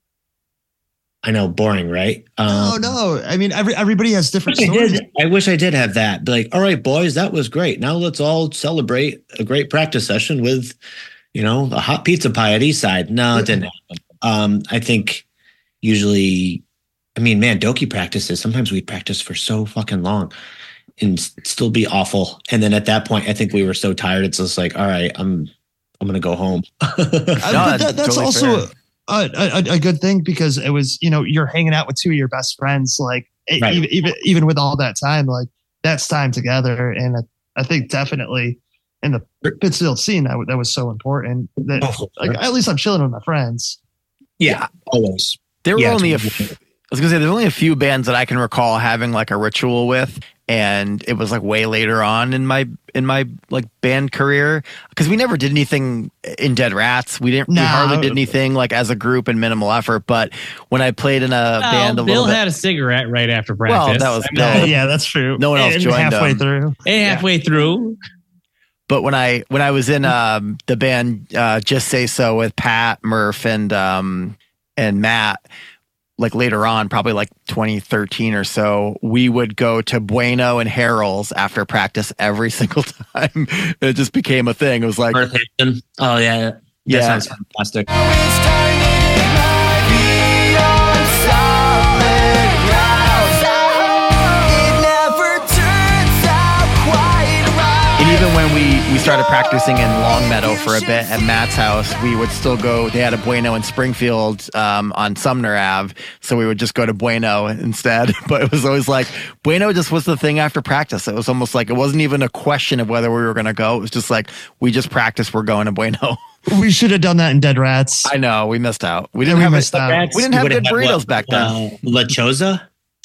I know, boring, right? Um, Oh no! I mean, every everybody has different I, stories. did, I wish I did have that. Be like, all right, boys, that was great. Now let's all celebrate a great practice session with, you know, a hot pizza pie at Eastside. No, it didn't happen. Um, I think usually, I mean, man, Doki practices, sometimes we practice for so fucking long and s- still be awful. And then at that point, I think we were so tired. It's just like, all right, I'm, I'm going to go home. Uh, but that's that, that's totally also fair. a, a, a good thing because it was, you know, you're hanging out with two of your best friends, like e- Right. even, even even with all that time, like that's time together. And I, I think definitely in the Pittsfield scene, that, w- that was so important. That Oh, for like sure. at least I'm chilling with my friends. Yeah, always. There were Yeah, only a totally. f- I was gonna say there's only a few bands that I can recall having like a ritual with, and it was like way later on in my in my like band career because we never did anything in Dead Rats. We didn't. No. We hardly did anything like as a group and minimal effort. But when I played in a Oh, band, a Bill little bit, had a cigarette right after Well, practice. that was I mean, Bill. yeah, that's true. No one else And joined halfway them. through. and halfway through. But when I when I was in um, the band uh, Just Say So with Pat, Murph, and um, and Matt, like later on, probably like twenty thirteen or so, we would go to Bueno and Harold's after practice every single time. It just became a thing. It was like, North Hampton. Oh yeah, that Yeah. sounds fantastic. It's time it might be on solid ground. It never turns out quite right. and even when we, we started practicing in Longmeadow for a bit at Matt's house, we would still go. They had a Bueno in Springfield um, on Sumner Ave, so we would just go to Bueno instead. But it was always like Bueno just was the thing after practice. It was almost like it wasn't even a question of whether we were going to go. It was just like we just practiced. We're going to Bueno. We should have done that in Dead Rats. I know we missed out. We Yeah, didn't we have missed a, out. we didn't have Would good have burritos what, back then. Uh, La Chosa.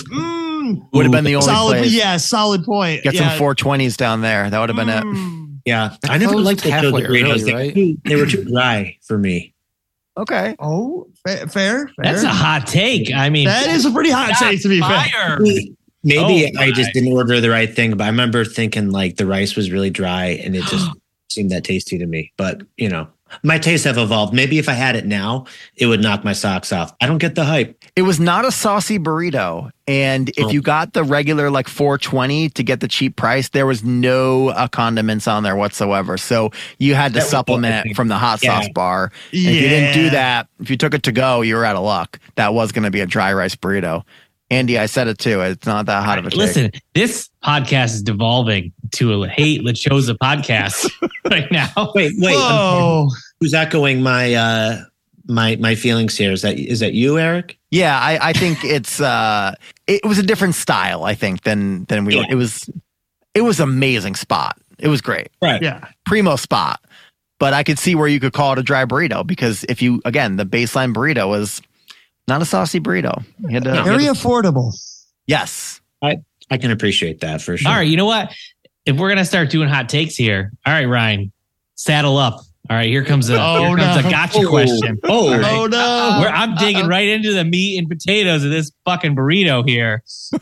Mm, Would have been the only solid, place. yeah, solid point. Get yeah. some four twenties down there. That would have been it. Mm. Yeah, That I never closed liked the halfway Chosa burritos. early, They, right? were too, they were too dry for me. Okay. Oh, fair, fair. That's fair. a hot take. I mean, That is a pretty hot shots take, to be fair. fired. Maybe Oh, I just my. didn't order the right thing, but I remember thinking like the rice was really dry and it just seemed that tasty to me. But you know, my tastes have evolved. Maybe if I had it now, it would knock my socks off. I don't get the hype. It was not a saucy burrito. And if Oh. you got the regular like four twenty to get the cheap price, there was no uh, condiments on there whatsoever. So you had to That was supplement what- from the hot Yeah. sauce bar. And if you didn't do Yeah. that, if you took it to go, you were out of luck. That was going to be a dry rice burrito. Andy, I said it too. It's not that hot of a take. Listen, this podcast is devolving to a hate La Chosa podcast right now. Wait, wait. Whoa. Who's echoing my uh my my feelings here? Is that is that you, Eric? Yeah, I, I think it's uh it was a different style, I think, than than we Yeah. it was it was amazing spot. It was great. Right. Yeah. Primo spot. But I could see where you could call it a dry burrito because if you again, the baseline burrito was not a saucy burrito. You had to, you had Very to- affordable. yes. I can appreciate that for sure. All right, you know what? If we're gonna start doing hot takes here, all right, Ryan, saddle up. All right, here comes a Oh, here comes no. a gotcha Oh. question. Oh, All right. Oh, no. Where I'm digging right into the meat and potatoes of this fucking burrito here.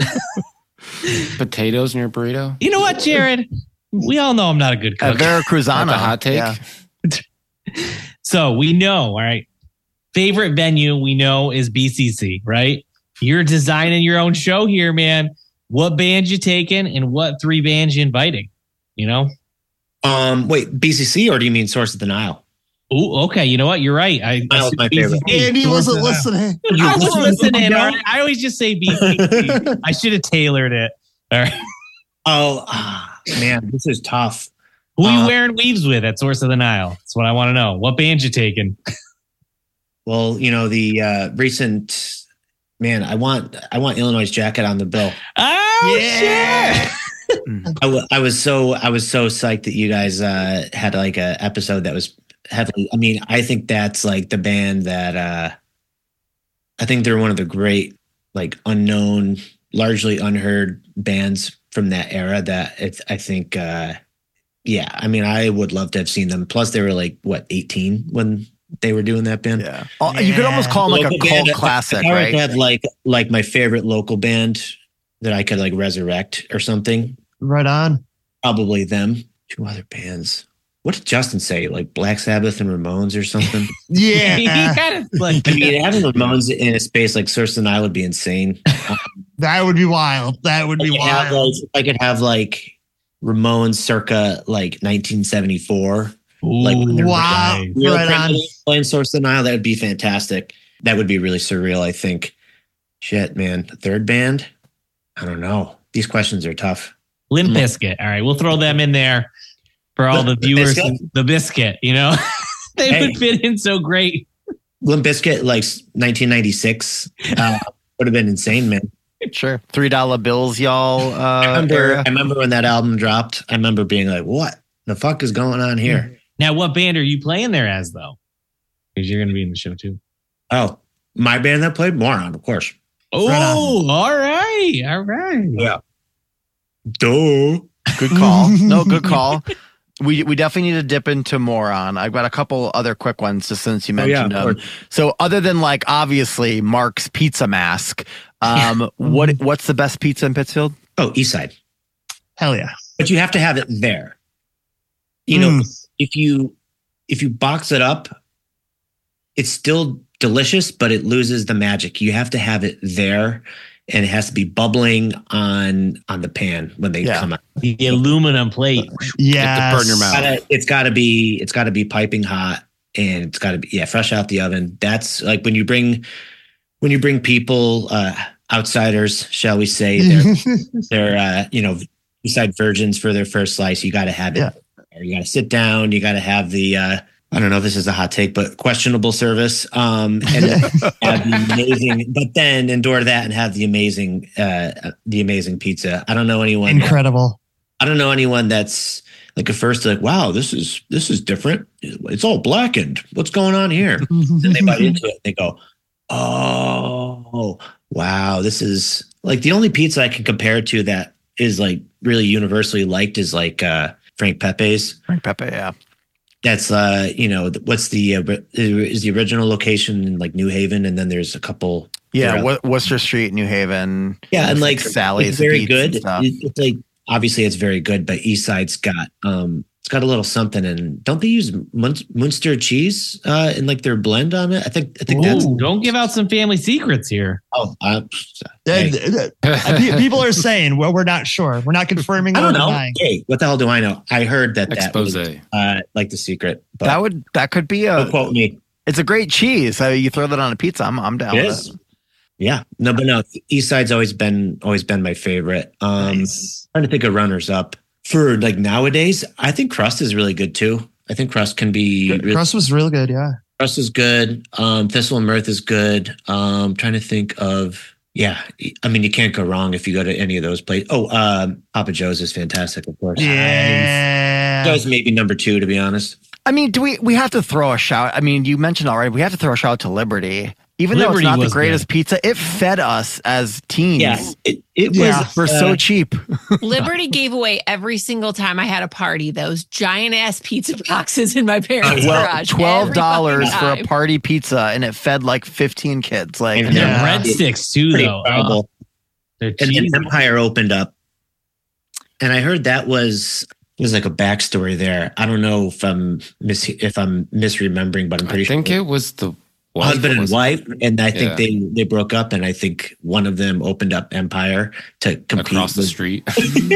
Potatoes in your burrito? You know what, Jared? We all know I'm not a good A cook. Veracruzano. That's a hot take. Yeah. So we know, all right. Favorite venue we know is B C C, right? You're designing your own show here, man. What band you taking and what three bands you inviting? You know? Um, wait, B C C or do you mean Source of the Nile? Oh, okay. You know what? You're right. I, That was my favorite. Andy wasn't listening. I was listening. No? All right. I always just say B C C. I should have tailored it. All right. Oh ah, man, this is tough. Who you Uh, wearing weaves with at Source of the Nile? That's what I want to know. What band you taking? Well, you know the uh, recent man. I want I want Illinois jacket on the bill. Oh, Yeah. shit. I, w- I was so I was so psyched that you guys uh, had like a episode that was heavily. I mean, I think that's like the band that uh, I think they're one of the great like unknown, largely unheard bands from that era. That it's I think uh, yeah. I mean, I would love to have seen them. Plus, they were like what eighteen when they were doing that band. Yeah. Oh, you could almost call them like a Local cult band, classic, if I were right? to have like like my favorite local band that I could like resurrect or something. Right on. Probably them. Two other bands. What did Justin say? Like Black Sabbath and Ramones or something? He Yeah. kind of like, I mean, having Ramones in a space like Source of the Nile would be insane. Um, That would be wild. That would I, be could have, wild. like, I could have like Ramones circa like nineteen seventy-four. Like, Ooh, Wow. right. Real Right on. Primitive playing Source of the Nile. That would be fantastic. That would be really surreal, I think. Shit, man. The third band? I don't know. These questions are tough. Limp Bizkit. All right, we'll throw them in there for all the, The- the viewers. Bizkit? The biscuit, you know, they Hey. would fit in so great. Limp Bizkit, like nineteen ninety-six, uh, would have been insane, man. Sure. Three dollar bills, y'all. I Uh, remember, era. I remember when that album dropped. I remember being like, "What the fuck is going on here?" Now, what band are you playing there as though? Because you're going to be in the show too. Oh, my band that played Moron, of course. Oh, Right on. all right, all right. Yeah. Duh. Good call. No, good call. We we definitely need to dip into Moron. I've got a couple other quick ones just since you Oh, yeah, mentioned of them. course. So other than like obviously Mark's Pizza Mask, um, what what's the best pizza in Pittsfield? Oh, East Side. Hell yeah. But you have to have it there. You know, Mm. if you if you box it up, it's still delicious, but it loses the magic. You have to have it there, and it has to be bubbling on on the pan when they Yeah. come out. The aluminum plate. Yeah. burn your mouth. Gotta- It's got to be it's got to be piping hot, and it's got to be yeah fresh out the oven. That's like when you bring when you bring people uh, outsiders, shall we say, they're they're uh, you know beside virgins for their first slice. You got to have it. Yeah. You got to sit down. You got to have the. Uh, I don't know if this is a hot take, but questionable service. Um, and then have the amazing, but then endure that and have the amazing, uh, the amazing pizza. I don't know anyone. Incredible. I don't know anyone that's like at first like, wow, this is this is different. It's all blackened. What's going on here? Then they bite into it. They go, oh, wow, this is like the only pizza I can compare it to that is like really universally liked is like uh, Frank Pepe's. Frank Pepe, yeah. That's uh, you know, what's the uh, is the original location in like New Haven, and then there's a couple. Yeah, throughout- Wo- Worcester Street, New Haven. yeah, and like Sally's it's very Pete's good. and stuff. It- It's like obviously it's very good, but East Side's got um, it's got a little something, and don't they use Mun- Munster cheese uh, in like their blend on it? I think I think that's Ooh, don't give out some family secrets here. oh, uh, Uh, hey, uh, pe- People are saying, well, we're not sure. We're not confirming I or don't know. denying. Hey, what the hell do I know? I heard that that Expose. was uh, like the secret, but That would that could be a don't quote me. it's a great cheese. So you throw that on a pizza. I'm I'm down It with is. it. Yeah, no, but no. East Side's always been always been my favorite. Um, Nice. Trying to think of runners up for like nowadays. I think Crust is really good too. I think Crust can be really, Crust was real good. Yeah. Crust is good. Um, Thistle and Mirth is good. Um, trying to think of yeah. I mean, you can't go wrong if you go to any of those places. Oh, um, Papa Joe's is fantastic, of course. Yeah. Joe's maybe number two to be honest. I mean, do we we have to throw a shout? I mean, you mentioned already. We have to throw a shout out to Liberty. Even though Liberty it's not the was greatest pizza, it fed us as teens Yeah, it, it Yeah. was for uh, so cheap. Liberty gave away every single time I had a party those giant ass pizza boxes in my parents' Well, garage. twelve every dollars fucking for a time. party pizza, and it fed like fifteen kids. Like, And Their Yeah. breadsticks too, pretty though. incredible. Uh, their And cheese. then Empire opened up, and I heard that was there's like a backstory there. I don't know if I'm mis if I'm misremembering, but I'm I pretty think sure it was the wife, husband and wasn't wife, and I think Yeah. they they broke up, and I think one of them opened up Empire to it? compete Across the with- street.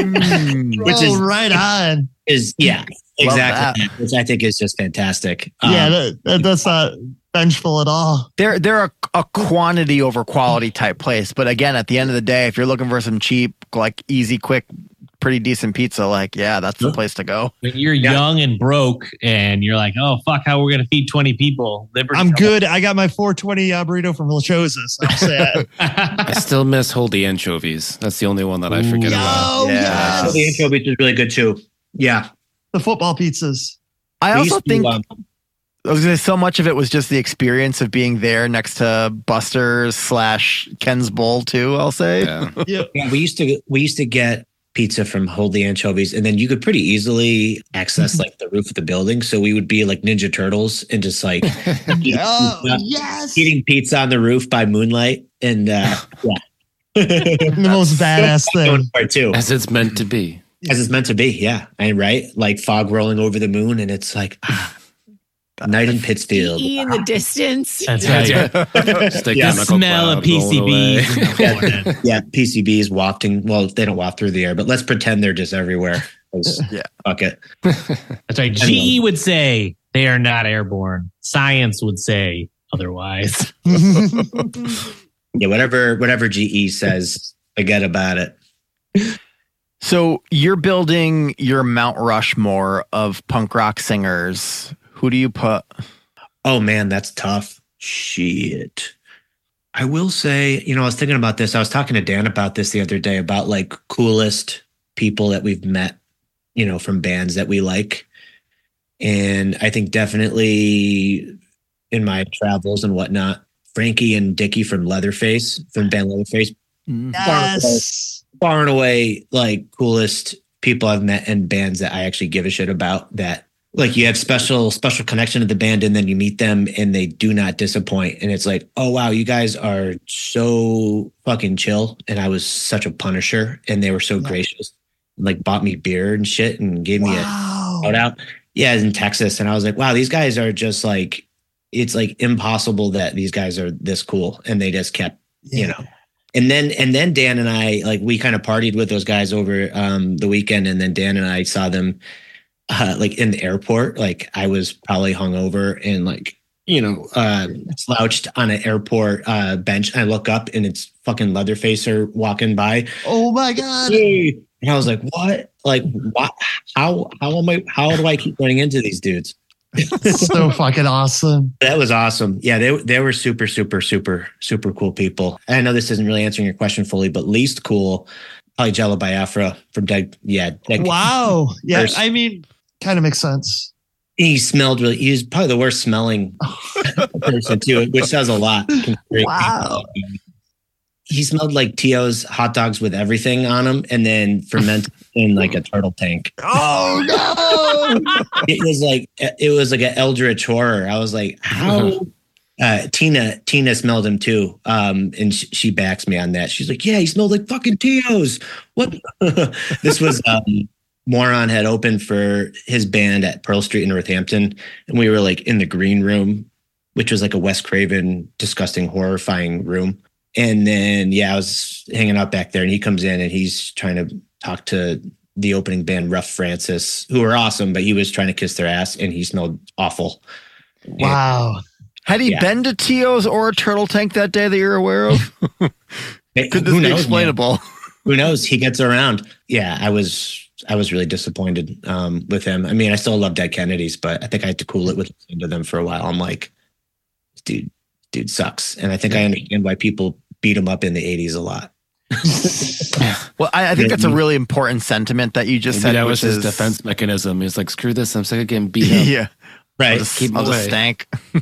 mm, which oh, is- right on. Is yeah, Love exactly, which I think is just fantastic. yeah, Um, that, that, that's not vengeful at all. they're they're a, a quantity over quality type place. But again, at the end of the day, if you're looking for some cheap, like easy, quick, pretty decent pizza, like yeah, that's the Yep. place to go. When you're Yeah. young and broke and you're like, oh, fuck, how we're going to feed twenty people. Liberty. I'm good. I got my four twenty uh, burrito from La Chosa's. I'm sad. I still miss Holdy anchovies. That's the only one that I forget Ooh. about. Yo, Yeah. so the yes. anchovy is really good too. Yeah, The football pizzas. I We also used to, think um, I was gonna say so much of it was just the experience of being there next to Buster's slash Ken's Bowl too. I'll say. Yeah. Yep. yeah, we used to we used to get pizza from Hold the Anchovies, and then you could pretty easily access like the roof of the building. So we would be like Ninja Turtles and just like eating, Oh, pizza, yes. eating pizza on the roof by moonlight, and uh, yeah, The most badass Going thing. part two, As it's meant to be. as it's meant to be. Yeah, and right, like fog rolling over the moon, and it's like ah, night in Pittsfield. E in the distance. That's right. Just a Yeah. The chemical smell of cloud going away. P C Bs. Yeah, P C Bs wafting. Well, they don't waft through the air, but let's pretend they're just everywhere. 'Cause Yeah. fuck it. That's right. G E would say they are not airborne. Science would say otherwise. Yeah, whatever whatever G E says, forget about it. So you're building your Mount Rushmore of punk rock singers. Who do you put? Oh man, that's tough. Shit. I will say, you know, I was thinking about this. I was talking to Dan about this the other day about like coolest people that we've met, you know, from bands that we like. And I think definitely in my travels and whatnot, Frankie and Dickie from Leatherface, from band Leatherface, yes. far and away like coolest people I've met in bands that I actually give a shit about. That like you have special special connection to the band, and then you meet them and they do not disappoint. And it's like, oh wow, you guys are so fucking chill. And I was such a punisher, and they were so gracious, like bought me beer and shit, and gave me Wow. a shout out. Yeah, in Texas, and I was like, wow, these guys are just like, it's like impossible that these guys are this cool, and they just kept, you know. And then and then Dan and I, like, we kind of partied with those guys over um, the weekend, and then Dan and I saw them uh, like in the airport. Like I was probably hungover and like, you know, uh, slouched on an airport uh, bench. And I look up and it's fucking Leatherfacer walking by. Oh my God. And I was like, what? Like, what? How, how am I, how do I keep running into these dudes? So fucking awesome. That was awesome. Yeah, they they were super, super, super, super cool people. I know this isn't really answering your question fully, but least cool, probably Jello Biafra from Dead. Yeah. Dead Wow. Yeah. First. I mean, kind of makes sense. He smelled really, he was probably the worst smelling person too, which says a lot. Wow. He smelled like Tio's hot dogs with everything on them, and then fermented in like a turtle tank. Oh no. It was like, it was like an eldritch horror. I was like, how? Uh, Tina, Tina smelled him too. Um, and sh- she backs me on that. She's like, yeah, he smelled like fucking Tio's. What? This was, um, Moron had opened for his band at Pearl Street in Northampton. And we were like in the green room, which was like a Wes Craven, disgusting, horrifying room. And then, yeah, I was hanging out back there, and he comes in and he's trying to talk to the opening band, Rough Francis, who were awesome, but he was trying to kiss their ass and he smelled awful. Wow. Had he Yeah. been to Tio's or a turtle tank that day that you're aware of? And Could this who be knows, man? explainable? Who knows? He gets around. Yeah, I was I was really disappointed um, with him. I mean, I still love Dead Kennedys, but I think I had to cool it with listening to them for a while. I'm like, dude, dude sucks. And I think I understand why people beat him up in the eighties a lot. Well, I, I think that's a really important sentiment that you just Maybe said. that was which his is- defense mechanism. He's like, screw this. I'm sick of getting beat up. Yeah. Right. I'll just, Keep I'll just away. stank.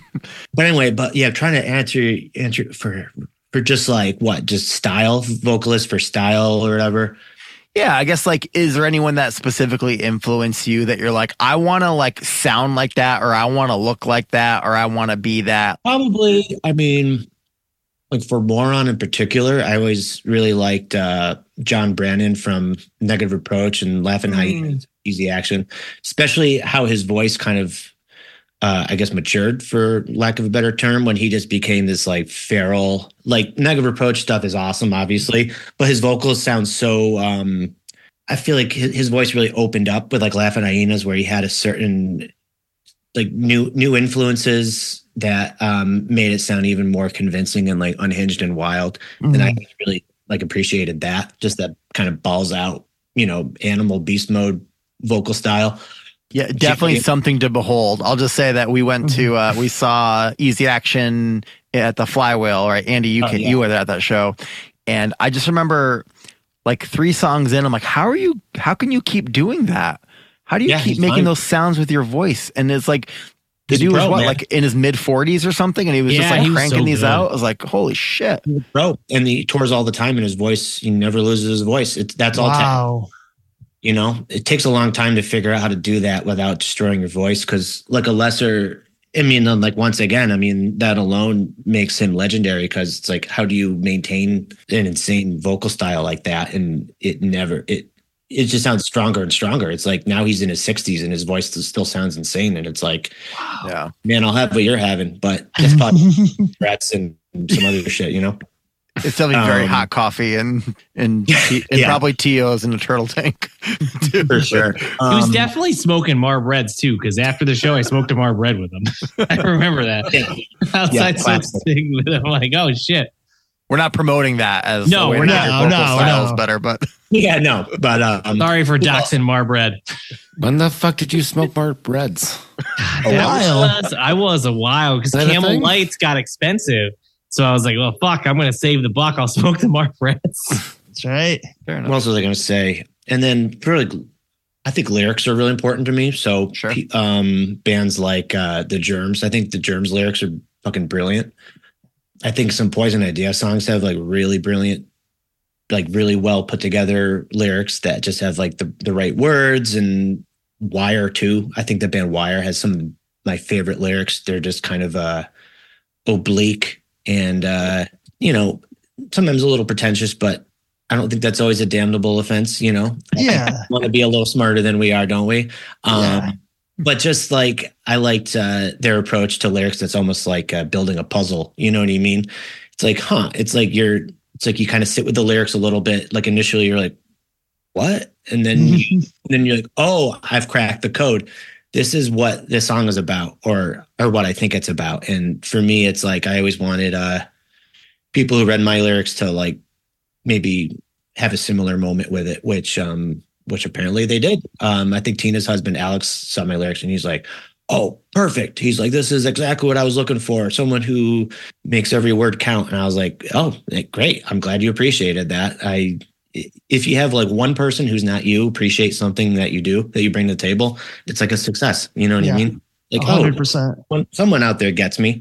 But anyway, but yeah, trying to answer answer for for just like what, just style, vocalist for style or whatever. Yeah, I guess like, is there anyone that specifically influenced you that you're like, I want to like sound like that, or I want to look like that, or I want to be that? Probably, I mean, like for Moron in particular, I always really liked uh, John Brennan from Negative Approach and Laughing Hyenas, Easy Action, especially how his voice kind of, uh, I guess, matured, for lack of a better term, when he just became this like feral, like Negative Approach stuff is awesome, obviously, but his vocals sound so, um, I feel like his, his voice really opened up with like Laughing Hyenas, where he had a certain like new new influences that um, made it sound even more convincing and like unhinged and wild. Mm-hmm. And I really like appreciated that, just that kind of balls out, you know, animal beast mode vocal style. Yeah, definitely Yeah. something to behold. I'll just say that we went to, uh, we saw Easy Action at the Flywheel, right? Andy, you Oh, can, yeah. you were there at that show. And I just remember like three songs in, I'm like, how are you, how can you keep doing that? How do you Yeah, keep he's making fine. those sounds with your voice? And it's like, the He's a dude was pro, what, man. like in his mid forties or something? And he was just Yeah, like he was cranking so these good. out. I was like, holy shit. Bro, and he tours all the time, and his voice, he never loses his voice. It's that's all. talent. Wow. You know, it takes a long time to figure out how to do that without destroying your voice. Because like a lesser, I mean, like once again, I mean, that alone makes him legendary, because it's like, how do you maintain an insane vocal style like that? And it never, it, it just sounds stronger and stronger. It's like now he's in his sixties and his voice still sounds insane. And it's like, Yeah. man, I'll have what you're having, but it's probably rats and some other shit, you know? It's definitely very Um, hot coffee and, and, and Yeah. probably Tio's in a turtle tank. For sure. He was Um, definitely smoking Marb Reds too, because after the show, I smoked a Marb Red with him. I remember that. yeah. Outside classic. something with him, like, oh shit. We're not promoting that as No, the way we're that not. your No, vocal no, style no. is better, but Yeah, no, but um, Sorry for doxing Marb Red. When the fuck did you smoke Mark Reds? A while. Was, I was a while because Is that a Camel thing? Lights got expensive. So I was like, well, fuck, I'm going to save the buck. I'll smoke the Marb Reds. That's right. fair enough. what else was I going to say? And then really, I think lyrics are really important to me. So Sure. um, bands like uh, the Germs, I think the Germs lyrics are fucking brilliant. I think some Poison Idea songs have like really brilliant like really well put together lyrics that just have like the, the right words. And Wire too. I think the band Wire has some of my favorite lyrics. They're just kind of uh, oblique and, uh, you know, sometimes a little pretentious, but I don't think that's always a damnable offense, you know? Yeah. Want to be a little smarter than we are, don't we? Um, Yeah. But just like I liked uh, their approach to lyrics, that's almost like uh, building a puzzle. You know what I mean? It's like, huh? It's like you're. It's like you kind of sit with the lyrics a little bit. Like initially, you're like, "What?" And then, you, then you're like, "Oh, I've cracked the code. This is what this song is about, or or what I think it's about." And for me, it's like I always wanted uh, people who read my lyrics to like maybe have a similar moment with it, which um, which apparently they did. Um, I think Tina's husband Alex saw my lyrics and he's like, "Oh, perfect." He's like, "This is exactly what I was looking for. Someone who makes every word count." And I was like, "Oh, great. I'm glad you appreciated that." I, if you have like one person who's not you appreciate something that you do, that you bring to the table, it's like a success. You know what Yeah. I mean? Like, one hundred percent. oh, someone out there gets me.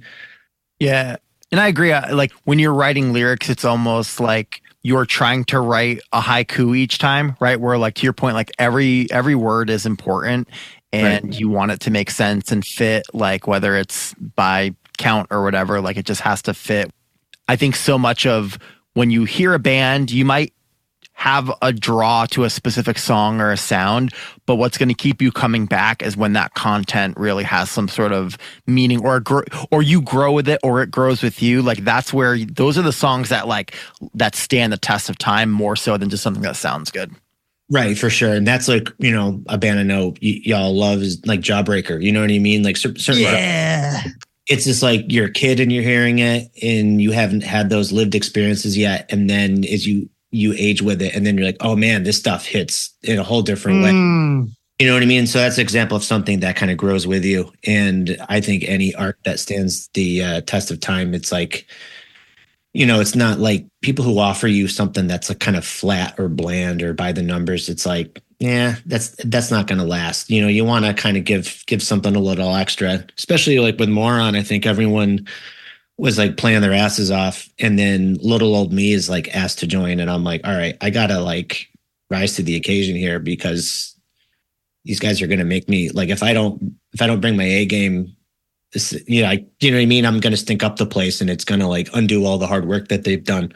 Yeah. And I agree. I- Like when you're writing lyrics, it's almost like you're trying to write a haiku each time, right? Where like to your point, like every every word is important and Right. you want it to make sense and fit, like whether it's by count or whatever, like it just has to fit. I think so much of when you hear a band, you might have a draw to a specific song or a sound, but what's going to keep you coming back is when that content really has some sort of meaning, or gr- or you grow with it, or it grows with you. Like that's where those are the songs that like that stand the test of time more so than just something that sounds good. Right, for sure. And that's like, you know, a band I know y- y'all love is like Jawbreaker. You know what I mean? Like cer- certain Yeah. it's just like you're a kid and you're hearing it and you haven't had those lived experiences yet. And then as you you age with it, and then you're like, oh man, this stuff hits in a whole different way. Mm. You know what I mean? So that's an example of something that kind of grows with you. And I think any art that stands the uh, test of time, it's like, you know, it's not like people who offer you something that's a kind of flat or bland or by the numbers. It's like, yeah, that's that's not going to last. You know, you want to kind of give give something a little extra, especially like with Moron. I think everyone was like playing their asses off, and then little old me is like asked to join, and I'm like, all right, I gotta like rise to the occasion here because these guys are gonna make me like if I don't if I don't bring my A game, this, you know, I, you know what I mean? I'm gonna stink up the place, and it's gonna like undo all the hard work that they've done.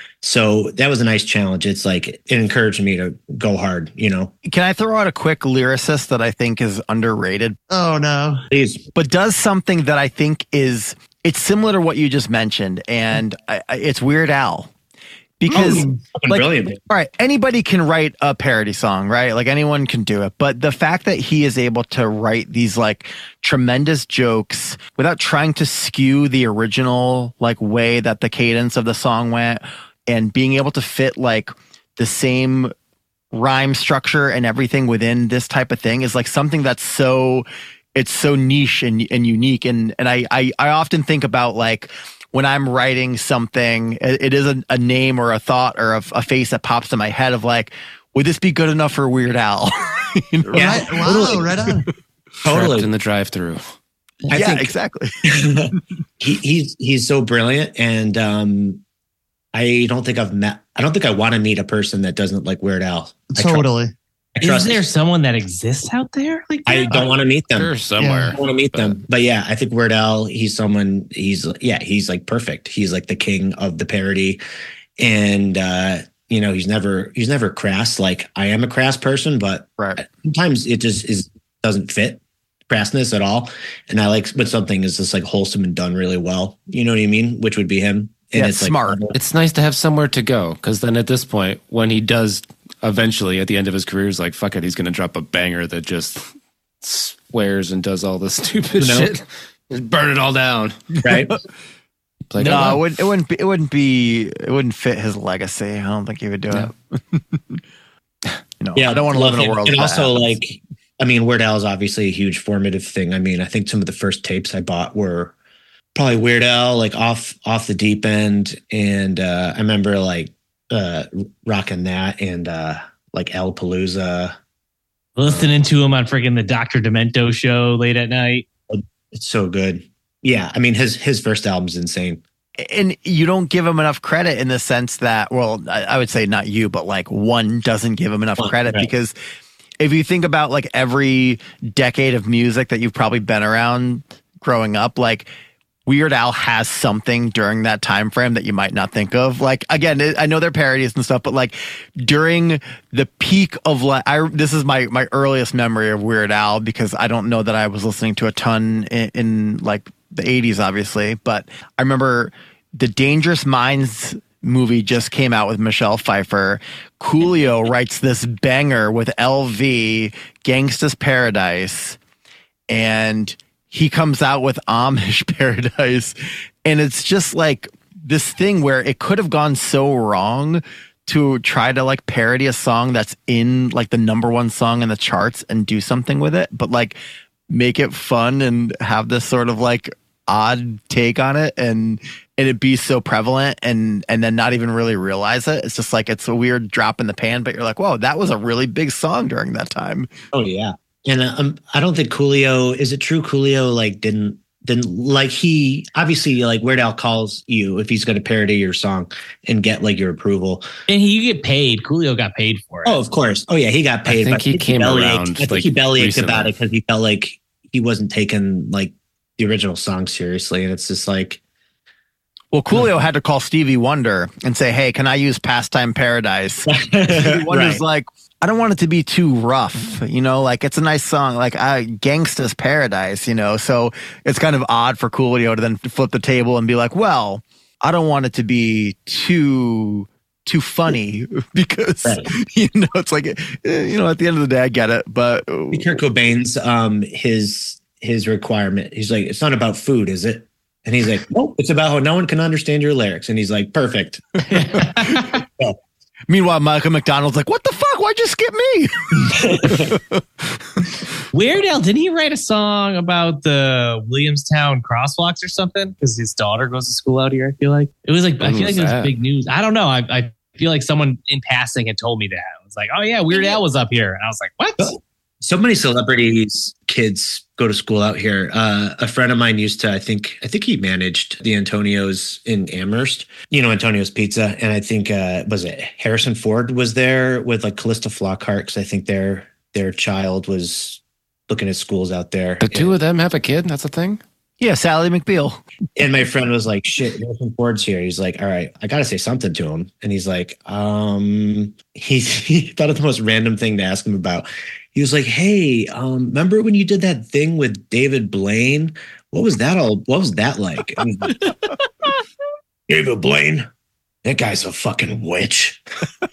So that was a nice challenge. It's like it encouraged me to go hard, you know. Can I throw out a quick lyricist that I think is underrated, Oh no. Please. but does something that I think is it's similar to what you just mentioned, and I, I, it's Weird Al. Because Fucking like, brilliant. all right, anybody can write a parody song, right? Like anyone can do it. But the fact that he is able to write these like tremendous jokes without trying to skew the original like way that the cadence of the song went, and being able to fit like the same rhyme structure and everything within this type of thing is like something that's so it's so niche and, and unique. And and I, I I often think about like when I'm writing something, it, it is a, a name or a thought or a, a face that pops in my head of like, would this be good enough for Weird Al? You know? Yeah, Right, wow, totally. right on. Totally. Trapped in the drive-through. I yeah, think- exactly. he, he's he's so brilliant, and um, I don't think I've met. I don't think I want to meet a person that doesn't like Weird Al. I tru- Totally. I trust. Is there someone that exists out there like that? I don't want to meet them. Sure, somewhere. I don't want to meet them. But yeah, I think Weird Al. He's someone. He's yeah. He's like perfect. He's like the king of the parody, and uh, you know he's never he's never crass. Like I am a crass person, but Right. sometimes it just is doesn't fit crassness at all. And I like when something is just like wholesome and done really well. You know what I mean? Which would be him. And Yeah, like, smart. It's nice to have somewhere to go, because then at this point, when he does eventually at the end of his career, he's like, fuck it, he's going to drop a banger that just swears and does all this stupid No. shit. Just burn it all down. right? Like, No, oh, it well. wouldn't. It wouldn't be. It wouldn't be. It wouldn't fit his legacy. I don't think he would do No. it. You know, Yeah, I don't want to live love in a him. world. And that also, happens. like, I mean, Weird Al is obviously a huge formative thing. I mean, I think some of the first tapes I bought were probably Weird Al, like off off the deep end, and uh, I remember like uh, rocking that and uh, like El Palooza. Listening to him on freaking the Doctor Demento show late at night. It's so good. Yeah, I mean his his first album's insane. and you don't give him enough credit in the sense that, well, I, I would say not you, but like one doesn't give him enough credit, right. because if you think about like every decade of music that you've probably been around growing up, like Weird Al has something during that time frame that you might not think of. Like, again, I know they're parodies and stuff, but like during the peak of like, I this is my my earliest memory of Weird Al, because I don't know that I was listening to a ton in, in like the eighties, obviously, but I remember the Dangerous Minds movie just came out with Michelle Pfeiffer. Coolio writes this banger with L V, Gangsta's Paradise, and he comes out with Amish Paradise, and it's just like this thing where it could have gone so wrong to try to like parody a song that's in like the number one song in the charts and do something with it, but like make it fun and have this sort of like odd take on it, and and it be so prevalent, and and then not even really realize it. It's just like it's a weird drop in the pan, but you're like, whoa, that was a really big song during that time. Oh yeah. And um, I don't think Coolio, is it true Coolio like didn't didn't like he obviously like Weird Al calls you if he's going to parody your song and get like your approval. And he you get paid. Coolio got paid for it. Oh, of course. Oh yeah, he got paid. I think but he came belly around, ached- I think like, he belly ached recently. about it because he felt like he wasn't taking like the original song seriously, and it's just like, Well, Coolio had to call Stevie Wonder and say, hey, can I use Pastime Paradise? Stevie Wonder's Right. like, I don't want it to be too rough, you know, like it's a nice song, like uh, Gangsta's Paradise, you know, so it's kind of odd for Coolio to then flip the table and be like, well, I don't want it to be too too funny because, Right. you know, it's like, eh, you know, at the end of the day, I get it, but Kurt Cobain's um his his requirement. He's like, it's not about food, is it? And he's like, nope, it's about how no one can understand your lyrics. And he's like, perfect. meanwhile, Michael McDonald's like, what the fuck? Why'd you skip me? Weird Al, didn't he write a song about the Williamstown crosswalks or something? Because his daughter goes to school out here, I feel like. It was like, I When feel was like it was that? big news. I don't know. I, I feel like someone in passing had told me that. I was like, oh yeah, Weird Al was up here. And I was like, what? So many celebrities' kids go to school out here. Uh, a friend of mine used to, I think, I think he managed the Antonio's in Amherst. You know, Antonio's Pizza, and I think uh, was it Harrison Ford was there with like Callista Flockhart, because I think their their child was looking at schools out there. The two of them have a kid. That's a thing. Yeah, Sally McBeal. And my friend was like, shit, Harrison Ford's here. He's like, all right, I got to say something to him. And he's like, um, he, he thought of the most random thing to ask him about. He was like, hey, um, remember when you did that thing with David Blaine? What was that all? What was that like? And he's like, David Blaine? That guy's a fucking witch.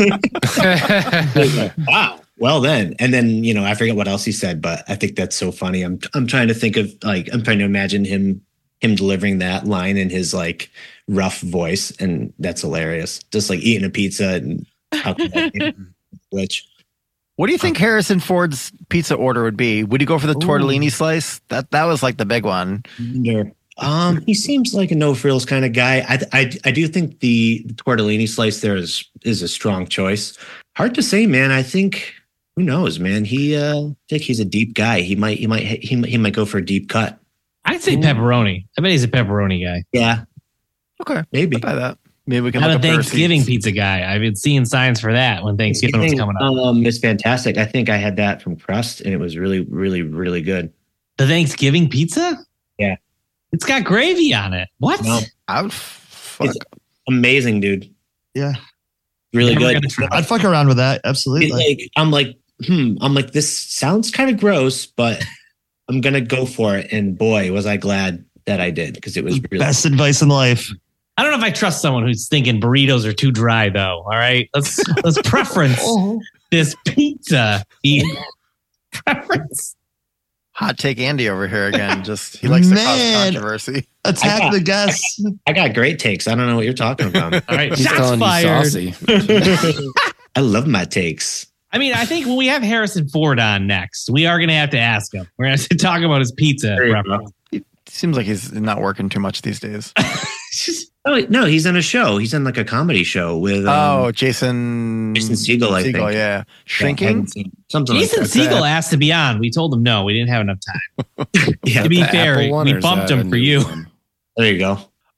I was like, wow. Well then, and then, you know, I forget what else he said, but I think that's so funny. I'm I'm trying to think of like I'm trying to imagine him him delivering that line in his like rough voice, and that's hilarious. Just like eating a pizza and how can that be? Which What do you think Harrison Ford's pizza order would be? Would he go for the tortellini slice? That that was like the big one. wonder. Um, he seems like a no frills kind of guy. I I I do think the, the tortellini slice there is is a strong choice. Hard to say, man. I think. Who knows, man? He, uh, I think he's a deep guy. He might, he might, he might, he might go for a deep cut. I'd say pepperoni. I bet he's a pepperoni guy. Yeah, Okay, maybe. buy that. Maybe we can I'm look a up the Thanksgiving receipts. pizza guy. I've been seeing signs for that when Thanksgiving was coming up. Um, it's fantastic. I think I had that from Crust, and it was really, really, really good. The Thanksgiving pizza? Yeah. It's got gravy on it. What? No, I would fuck. it's amazing, dude. Yeah. Really Never good. gonna try. I'd fuck around with that. Absolutely. It's like I'm like, hmm. I'm like, this sounds kind of gross, but I'm gonna go for it. And boy, was I glad that I did, because it was really Best advice in life. I don't know if I trust someone who's thinking burritos are too dry, though. All right, let's let's preference this pizza. Eat. Preference. Hot take Andy over here again. Just he likes to cause Man. controversy. Attack I got- the guests. I got great takes. I don't know what you're talking about. All right, He's shots calling fired. you saucy. I love my takes. I mean, I think when we have Harrison Ford on next, we are going to have to ask him. We're going to have to talk about his pizza. There you preference. Seems like he's not working too much these days. Oh no, he's in a show. He's in like a comedy show with um, oh, Jason Jason Segel, I Segel, think. yeah, shrinking. something Jason like that. Segel asked to be on. We told him no. We didn't have enough time. Yeah, To be The fair, Apple one, we or is bumped that him a for new you. one? there you go.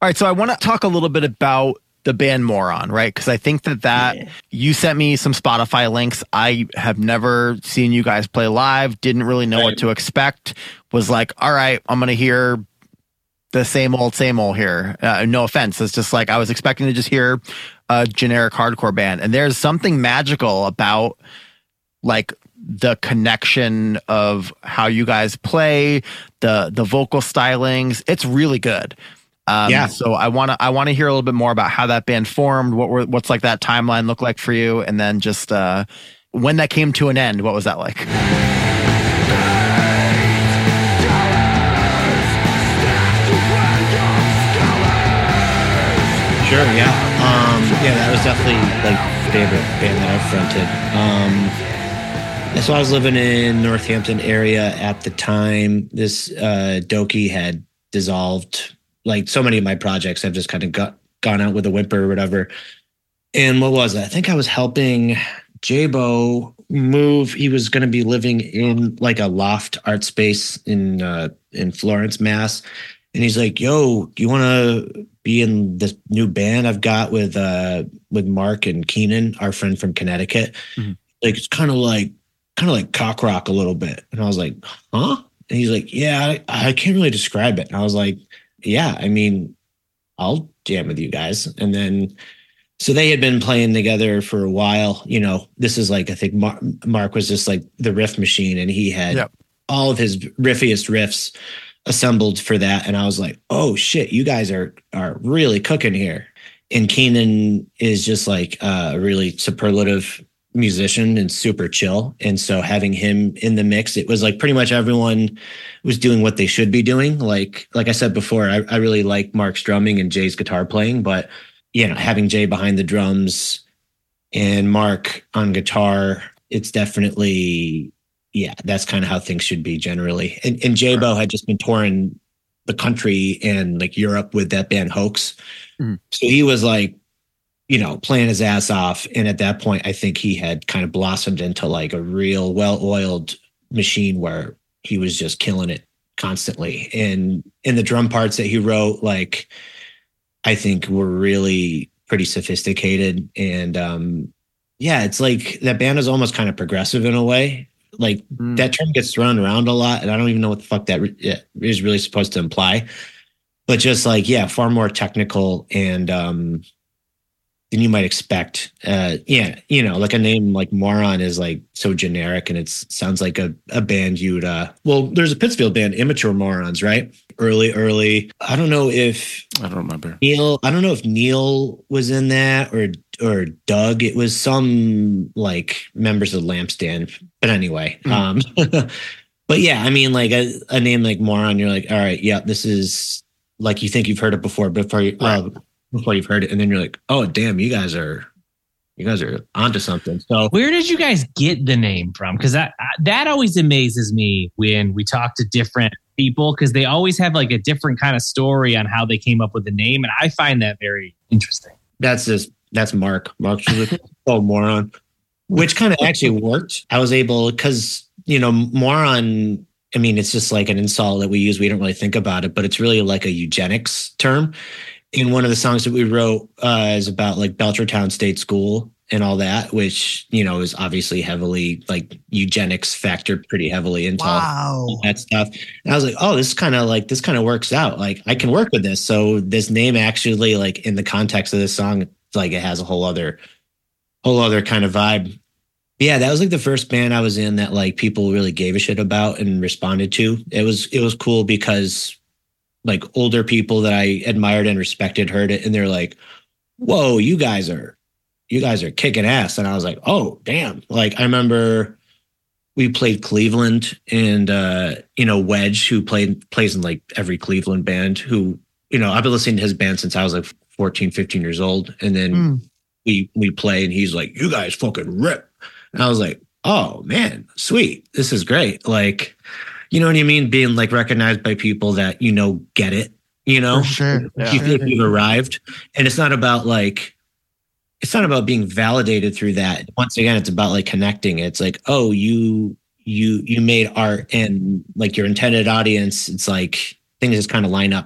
All right, so I want to talk a little bit about the band Moron, right? Because I think that that yeah. you sent me some Spotify links. I have never seen you guys play live. Didn't really know right. what to expect. Was like, all right, I'm gonna hear the same old, same old here. Uh, no offense, it's just like I was expecting to just hear a generic hardcore band, and there's something magical about like the connection of how you guys play, the the vocal stylings. It's really good. Um, yeah. So I want to I want to hear a little bit more about how that band formed. What were what's like that timeline look like for you, and then just uh, when that came to an end. What was that like? Sure. Yeah. Um, yeah. That was definitely like favorite band that I fronted. Um, so I was living in Northampton area at the time. This uh, Doki had dissolved. Like so many of my projects have just kind of got gone out with a whimper or whatever. And what was it? I think I was helping J-Bo move. He was going to be living in like a loft art space in uh, in Florence, Mass. And he's like, "Yo, do you want to be in this new band I've got with uh, with Mark and Keenan, our friend from Connecticut? Mm-hmm. Like it's kind of like kind of like cock rock a little bit." And I was like, "Huh?" And he's like, "Yeah, I, I can't really describe it." And I was like, yeah, I mean, I'll jam with you guys. And then, so they had been playing together for a while. You know, this is like, I think Mark, Mark was just like the riff machine, and he had yep. all of his riffiest riffs assembled for that. And I was like, oh shit, you guys are, are really cooking here. And Keenan is just like a really superlative musician and super chill. And so having him in the mix, it was like pretty much everyone was doing what they should be doing. Like, like I said before, I, I really like Mark's drumming and Jay's guitar playing, but you know, having Jay behind the drums and Mark on guitar, it's definitely, yeah, that's kind of how things should be generally. And, and J-Bo had just been touring the country and like Europe with that band Hoax. Mm. So he was like, you know, playing his ass off. And at that point, I think he had kind of blossomed into like a real well-oiled machine where he was just killing it constantly. And in the drum parts that he wrote, like, I think were really pretty sophisticated. And um, yeah, it's like that band is almost kind of progressive in a way. Like mm. that term gets thrown around a lot. And I don't even know what the fuck that re- is really supposed to imply. But just like, yeah, far more technical and um, than you might expect. Uh, yeah, you know, like a name like Moron is like so generic, and it sounds like a, a band you'd, uh, well, there's a Pittsfield band, Immature Morons, right? Early, early. I don't know if I don't remember Neil. I don't know if Neil was in that or or Doug. It was some like members of Lampstand. But anyway, mm. um, but yeah, I mean, like a, a name like Moron, you're like, all right, yeah, this is like you think you've heard it before, before you. Uh, before you've heard it, and then you're like, oh damn, you guys are you guys are onto something. So where did you guys get the name from? Because that that always amazes me when we talk to different people, because they always have like a different kind of story on how they came up with the name, and I find that very interesting. That's just that's Mark. Mark's like, oh, Moron, which kind of actually worked. I was able, because you know, Moron, I mean, it's just like an insult that we use. We don't really think about it, but it's really like a eugenics term. In one of the songs that we wrote uh, is about like Belchertown State School and all that, which, you know, is obviously heavily like eugenics factored pretty heavily into wow. all that stuff. And I was like, oh, this kind of like, this kind of works out. Like I can work with this. So this name actually, like in the context of this song, it's like it has a whole other, whole other kind of vibe. Yeah, that was like the first band I was in that like people really gave a shit about and responded to. It was, it was cool because like older people that I admired and respected heard it, and they're like, whoa, you guys are, you guys are kicking ass. And I was like, oh, damn. Like, I remember we played Cleveland, and, uh, you know, Wedge, who played, plays in like every Cleveland band, who, you know, I've been listening to his band since I was like fourteen, fifteen years old. And then mm. we, we play, and he's like, you guys fucking rip. And I was like, oh man, sweet. This is great. Like, you know what I mean? Being like recognized by people that, you know, get it, you know, For sure. Yeah. You feel like you've arrived, and it's not about like, it's not about being validated through that. Once again, it's about like connecting. It's like, oh, you, you, you made art, and like your intended audience, it's like things just kind of line up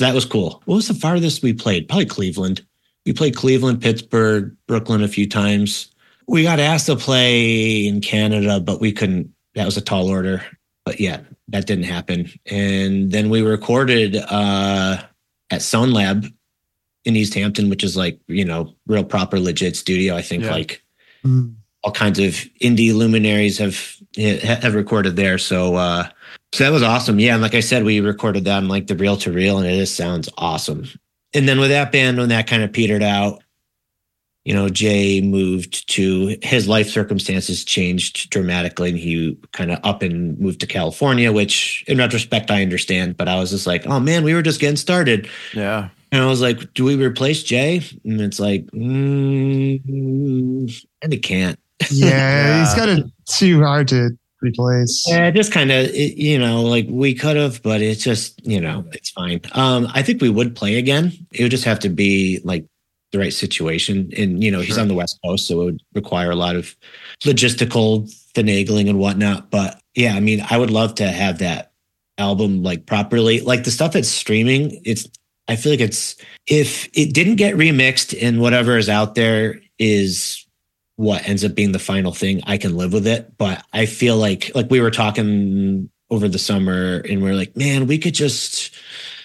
so that was cool. What was the farthest we played? Probably Cleveland. We played Cleveland, Pittsburgh, Brooklyn a few times. We got asked to play in Canada, but we couldn't. That was a tall order. But yeah, that didn't happen. And then we recorded uh, at Sound Lab in East Hampton, which is like, you know, real proper legit studio. I think Yeah. like Mm. all kinds of indie luminaries have have recorded there. So uh, so that was awesome. Yeah, and like I said, we recorded that on like the reel to reel, and it just sounds awesome. And then with that band, when that kind of petered out, you know, Jay moved to, his life circumstances changed dramatically, and he kind of up and moved to California, which in retrospect I understand. But I was just like, oh man, we were just getting started. Yeah. And I was like, do we replace Jay? And it's like, mm, and it can't. Yeah, Yeah. he's kind of too hard to replace. Yeah, just kind of, you know, like we could have, but it's just, you know, it's fine. Um, I think we would play again. It would just have to be like the right situation. And, you know, he's Sure. on the West Coast, so it would require a lot of logistical finagling and whatnot. But yeah, I mean, I would love to have that album like properly, like the stuff that's streaming. It's, I feel like it's, if it didn't get remixed and whatever is out there is what ends up being the final thing, I can live with it. But I feel like, like we were talking over the summer and we are like, man, we could just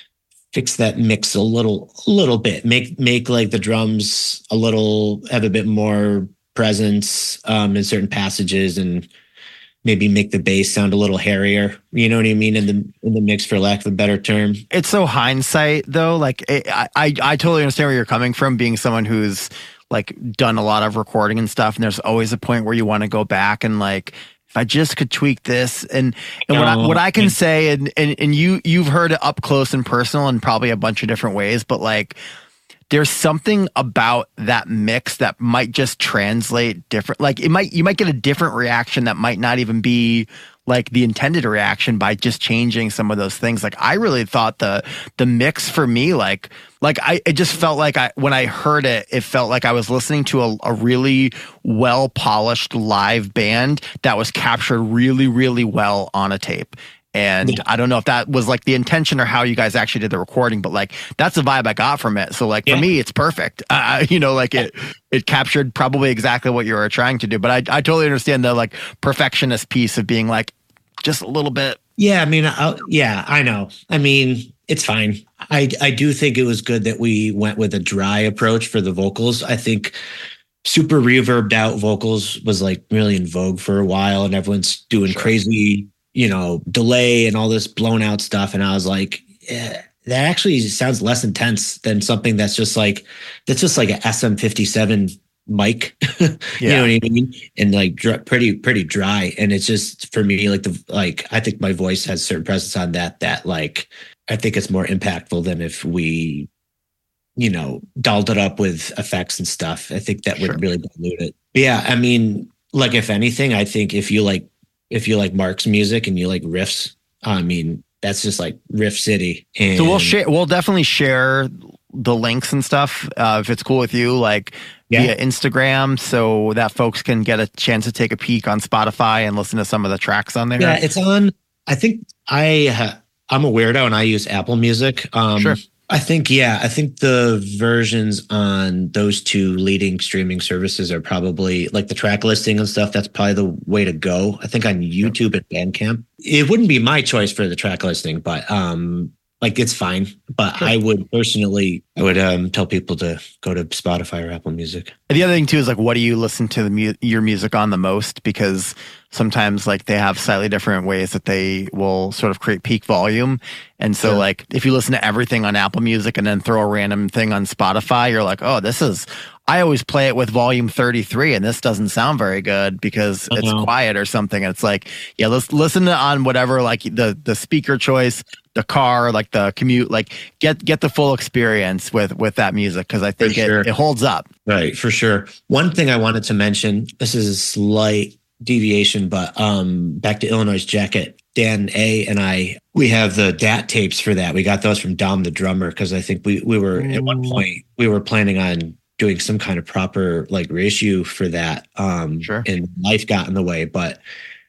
fix that mix a little, a little bit, make, make like the drums a little, have a bit more presence um, in certain passages, and maybe make the bass sound a little hairier. You know what I mean? In the, in the mix, for lack of a better term. It's so hindsight though. Like it, I, I, I totally understand where you're coming from, being someone who's like done a lot of recording and stuff. And there's always a point where you want to go back and like, if I just could tweak this, and and what I, what I can say, and, and and you you've heard it up close and personal in probably a bunch of different ways, but like there's something about that mix that might just translate different. Like it might, you might get a different reaction that might not even be like the intended reaction by just changing some of those things. Like I really thought the the mix for me, like like I it just felt like I when I heard it, it felt like I was listening to a, a really well polished live band that was captured really, really well on a tape. And Yeah. I don't know if that was like the intention or how you guys actually did the recording, but like that's the vibe I got from it. So like for Yeah. me, it's perfect. Uh, you know, like it it captured probably exactly what you were trying to do. But I I totally understand the like perfectionist piece of being like just a little bit. Yeah, I mean, I, yeah, I know. I mean, it's fine. I I do think it was good that we went with a dry approach for the vocals. I think super reverbed out vocals was like really in vogue for a while, and everyone's doing Sure. crazy, you know, delay and all this blown out stuff. And I was like, yeah, that actually sounds less intense than something that's just like, that's just like an S M fifty-seven mic, you Yeah. know what I mean? And like dr- pretty, pretty dry. And it's just for me, like the, like, I think my voice has certain presence on that, that like, I think it's more impactful than if we, you know, dolled it up with effects and stuff. I think that Sure. would really dilute it. But yeah, I mean, like if anything, I think if you like, if you like Mark's music and you like riffs, I mean, that's just like Riff City. And So we'll share. We'll definitely share the links and stuff uh, if it's cool with you, like Yeah. via Instagram, so that folks can get a chance to take a peek on Spotify and listen to some of the tracks on there. Yeah, it's on. I think I ha- I'm a weirdo and I use Apple Music. Um, Sure. I think yeah, I think the versions on those two leading streaming services are probably like the track listing and stuff. That's probably the way to go. I think on YouTube and Bandcamp, it wouldn't be my choice for the track listing, but um, like it's fine. But Sure. I would personally, I would um tell people to go to Spotify or Apple Music. And the other thing too is like, what do you listen to the mu- your music on the most? Because sometimes like they have slightly different ways that they will sort of create peak volume. And so Sure. like if you listen to everything on Apple Music and then throw a random thing on Spotify, you're like, oh, this is, I always play it with volume thirty-three and this doesn't sound very good because it's Uh-huh. quiet or something. And it's like, yeah, let's listen to on whatever, like the, the speaker choice, the car, like the commute, like get, get the full experience with, with that music. Cause I think For sure. it, it holds up. Right, for sure. One thing I wanted to mention, this is a slight deviation, but um, back to Illinois Jacket, Dan A and I, we have the D A T tapes for that. We got those from Dom the drummer because I think we we were at one point we were planning on doing some kind of proper like reissue for that. Um, Sure. and life got in the way, but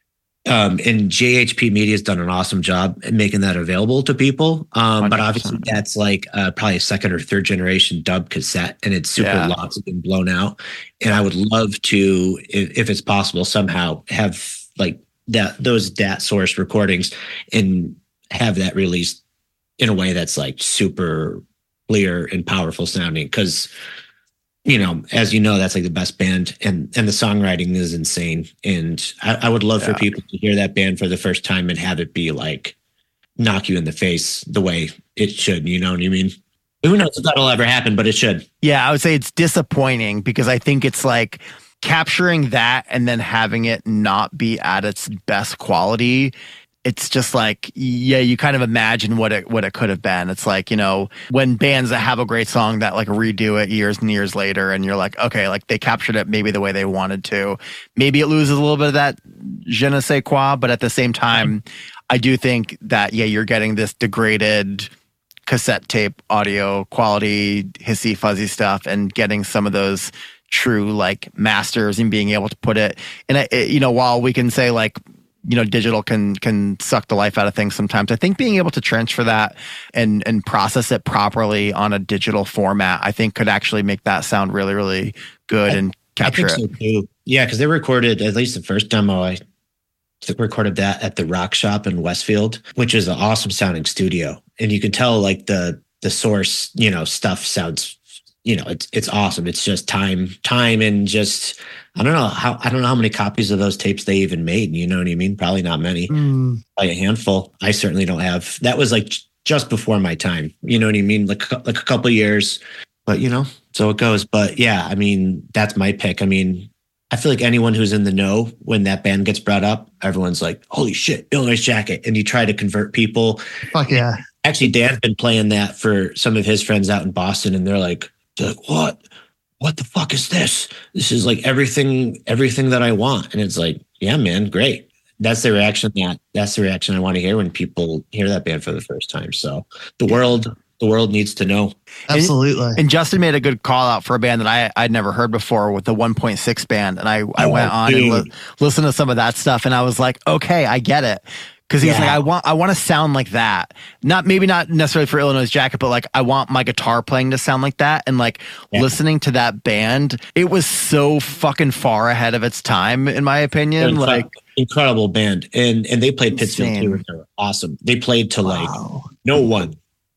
Um, and J H P Media has done an awesome job at making that available to people. Um, but obviously that's like uh, probably a second or third generation dub cassette, and it's super Yeah. lots and blown out. And I would love to, if, if it's possible, somehow have like that those D A T source recordings and have that released in a way that's like super clear and powerful sounding. Because you know, as you know, that's like the best band, and and the songwriting is insane. And I, I would love Yeah. for people to hear that band for the first time and have it be like knock you in the face the way it should. You know what I mean? Who knows if that'll ever happen, but it should. Yeah, I would say it's disappointing because I think it's like capturing that and then having it not be at its best quality. It's just like, yeah, you kind of imagine what it what it could have been. It's like, you know, when bands that have a great song that like redo it years and years later, and you're like, okay, like they captured it maybe the way they wanted to. Maybe it loses a little bit of that je ne sais quoi, but at the same time, I do think that, yeah, you're getting this degraded cassette tape audio quality, hissy, fuzzy stuff, and getting some of those true like masters and being able to put it. And, it, you know, while we can say like, you know, digital can can suck the life out of things sometimes, I think being able to transfer that and and process it properly on a digital format, I think could actually make that sound really, really good and capture I think it. so too. Yeah, because they recorded at least the first demo. I recorded that at the Rock Shop in Westfield, which is an awesome sounding studio, and you can tell like the the source, you know, stuff sounds, you know, it's it's awesome. It's just time, time, and just I don't know how I don't know how many copies of those tapes they even made. You know what I mean? Probably not many, Mm. probably a handful. I certainly don't have. That was like just before my time. You know what I mean? Like like a couple of years, but you know, so it goes. But yeah, I mean, that's my pick. I mean, I feel like anyone who's in the know when that band gets brought up, everyone's like, "Holy shit, Illinois Jacket!" And you try to convert people. Fuck yeah. Actually, Dan's been playing that for some of his friends out in Boston, and they're like, they're like, "What? What the fuck is this? This is like everything, everything that I want." And it's like, yeah, man, great. That's the reaction that that's the reaction I want to hear when people hear that band for the first time. So the world, the world needs to know. Absolutely. And Justin made a good call out for a band that I I'd never heard before with the one point six band, and I I Oh, went on dude. and li- listened to some of that stuff, and I was like, okay, I get it. Because he's Yeah. like, I want, I want to sound like that. Not maybe not necessarily for Illinois Jacket, but like I want my guitar playing to sound like that. And like Yeah. listening to that band, it was so fucking far ahead of its time, in my opinion. Incre- Like, incredible band, and and they played Pittsfield Insane. too. And they were awesome. They played to like Wow. no one.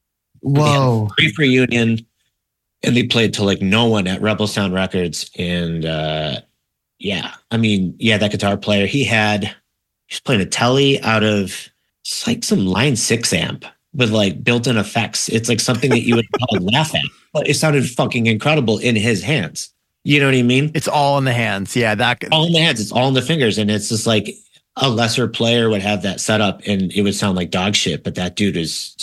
Whoa. Brief reunion, and they played to like no one at Rebel Sound Records. And uh yeah, I mean, yeah, that guitar player, he had he's playing a Telly out of it's like some Line Six amp with like built-in effects. It's like something that you would probably laugh at, but it sounded fucking incredible in his hands. You know what I mean? it's all in the hands. Yeah, that All in the hands. It's all in the fingers, and it's just like a lesser player would have that setup, and it would sound like dog shit. But that dude is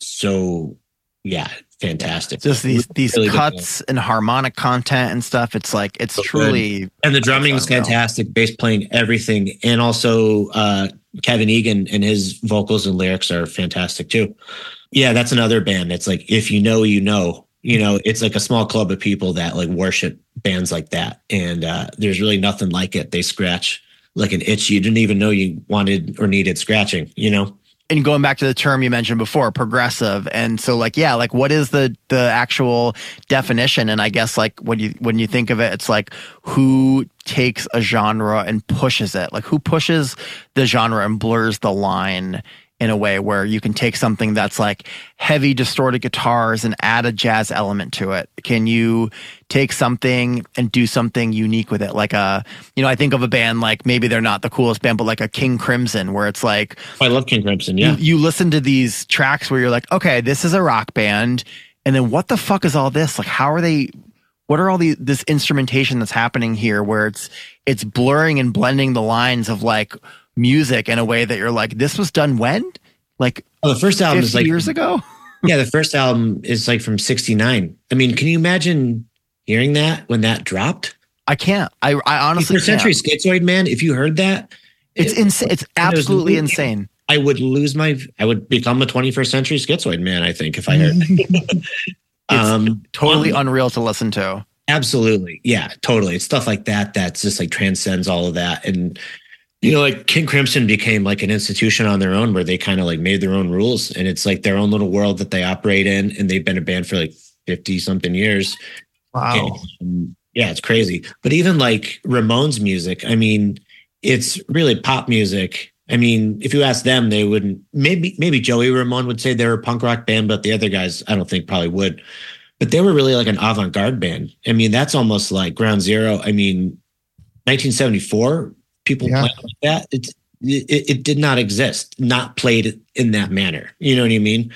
so, yeah, fantastic. just these these Really good cuts and harmonic content and stuff. It's like it's So good. truly And the drumming is Unreal. fantastic, bass playing, everything. And also uh, Kevin Egan and his vocals and lyrics are fantastic too. Yeah, that's another band. It's like, if you know, you know, you know, it's like a small club of people that like worship bands like that. And uh, there's really nothing like it. They scratch like an itch you didn't even know you wanted or needed scratching, you know? and going back to the term you mentioned before, progressive. And so like, yeah, like what is the, the actual definition? And I guess like when you, when you think of it, it's like who takes a genre and pushes it, like who pushes the genre and blurs the line in a way where you can take something that's like heavy distorted guitars and add a jazz element to it. Can you take something and do something unique with it? Like a, you know, I think of a band like maybe they're not the coolest band, but like a King Crimson, where it's like, I love King Crimson. Yeah. you, you listen to these tracks where you're like, okay, this is a rock band. And then what the fuck is all this? Like, how are they, what are all the, this instrumentation that's happening here where it's, it's blurring and blending the lines of like music in a way that you're like, this was done when? Like Oh, the first album fifty is like years ago? Yeah, the first album is like from sixty-nine. I mean, can you imagine hearing that when that dropped? I can't. I, I honestly For Century can't. Schizoid, man, if you heard that, It's it- insane. It's was absolutely new. insane. I would lose my, I would become a twenty-first Century Schizoid man, I think, if I heard it. um, Totally um, unreal to listen to. Absolutely. Yeah, totally. It's stuff like that that's just like transcends all of that. And You know, like King Crimson became like an institution on their own where they kind of like made their own rules, and it's like their own little world that they operate in, and they've been a band for like fifty something years. Wow. And, yeah, it's crazy. But even like Ramones music, I mean, it's really pop music. I mean, if you ask them, they wouldn't. Maybe maybe Joey Ramone would say they're a punk rock band, but the other guys, I don't think probably would. But they were really like an avant-garde band. I mean, that's almost like Ground Zero. I mean, nineteen seventy-four, people Yeah. playing like that. It's it, it did not exist, not played in that manner. You know what I mean?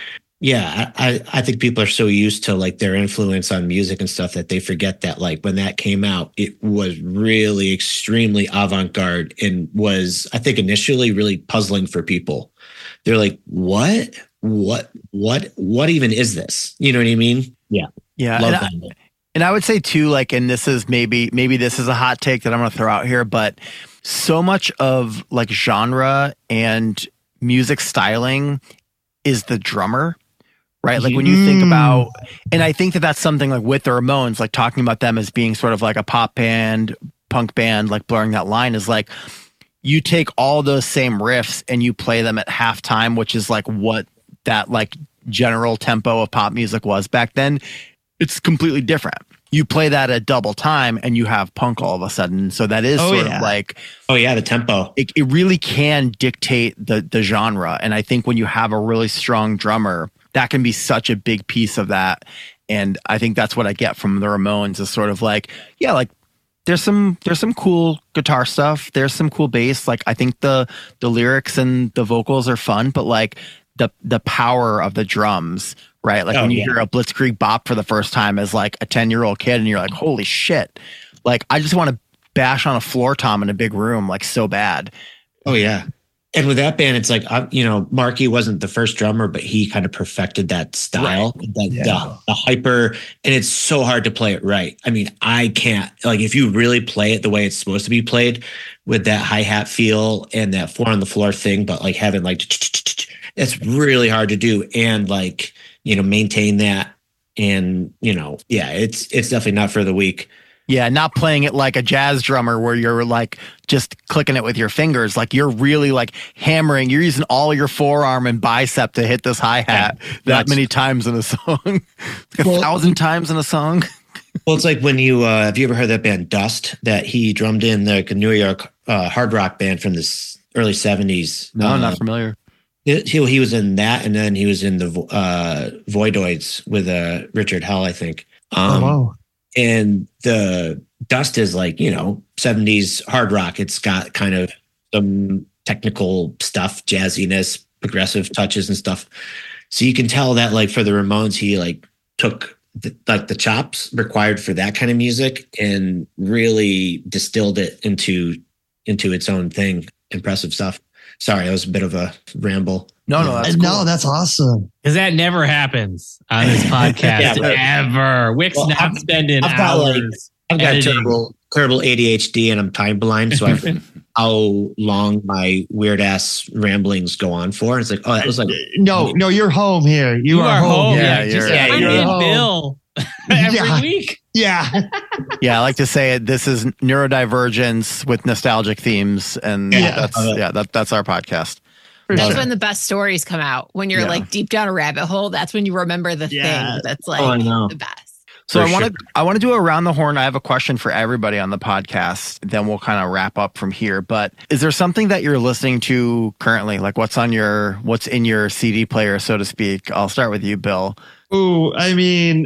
Yeah, I, I think people are so used to like their influence on music and stuff that they forget that like when that came out, it was really extremely avant-garde and was, I think, initially really puzzling for people. They're like, what, what, what, what even is this? You know what I mean? Yeah, Yeah. love And I, that. and I would say too, like, and this is maybe, maybe this is a hot take that I'm going to throw out here, but so much of like genre and music styling is the drummer. Right. Like when you think about, and I think that that's something like with the Ramones, like talking about them as being sort of like a pop band, punk band, like blurring that line is like, you take all those same riffs and you play them at halftime, which is like what that like general tempo of pop music was back then. It's completely different. You play that at double time and you have punk all of a sudden. So that is Oh, sort yeah. of like, Oh yeah, the tempo. it, it really can dictate the the genre. And I think when you have a really strong drummer, that can be such a big piece of that. And I think that's what I get from the Ramones is sort of like, yeah, like there's some there's some cool guitar stuff. There's some cool bass. Like I think the the lyrics and the vocals are fun, but like the the power of the drums, right? Like Oh, when you yeah. hear a Blitzkrieg Bop for the first time as like a ten year old kid and you're like, holy shit. Like I just want to bash on a floor tom in a big room like so bad. Oh yeah. And with that band, it's like, uh, you know, Marky wasn't the first drummer, but he kind of perfected that style, the, Yeah. the, the hyper, and it's so hard to play it right. I mean, I can't, like, if you really play it the way it's supposed to be played with that hi-hat feel and that four on the floor thing, but like having like, it's really hard to do and like, you know, maintain that. And, you know, yeah, it's, it's definitely not for the weak. Yeah, not playing it like a jazz drummer where you're like just clicking it with your fingers. Like you're really like hammering. You're using all your forearm and bicep to hit this hi-hat Yeah, that that's- many times in a song. like a Well- thousand times in a song. Well, it's like when you uh, have you ever heard that band Dust that he drummed in the New York uh, hard rock band from the s- early seventies? No, uh, not familiar. He, he was in that, and then he was in the Vo- uh, Voidoids with uh, Richard Hell, I think. Oh, Um, wow. And the Dust is like, you know, seventies hard rock. It's got kind of some technical stuff, jazziness, progressive touches and stuff. So you can tell that like for the Ramones, he like took the, like the chops required for that kind of music and really distilled it into into its own thing. Impressive stuff. Sorry, that was a bit of a ramble. No, no, that's Uh, cool. No, that's awesome. Because that never happens on this podcast Yeah, but- ever. Wick's Well, not I've- spending I've got, like, hours. I've got editing. terrible, terrible A D H D and I'm time blind. So I forget how long my weird ass ramblings go on for. It's like, oh, that was like, No, no, you're home here. You, You are home. here. Yeah, Yeah, you're- just yeah, yeah, you're home. Bill every Yeah. week. Yeah. Yeah, I like to say it. This is neurodivergence with nostalgic themes. And Yeah. that's, yeah, that, that's our podcast. That's sure. when the best stories come out. When you're Yeah. like deep down a rabbit hole, that's when you remember the Yeah. thing that's like Oh, I know. the best. So For I want to sure. I want to do around the horn. I have a question for everybody on the podcast. Then we'll kind of wrap up from here. But is there something that you're listening to currently? Like what's on your what's in your C D player, so to speak? I'll start with you, Bill. Ooh, I mean,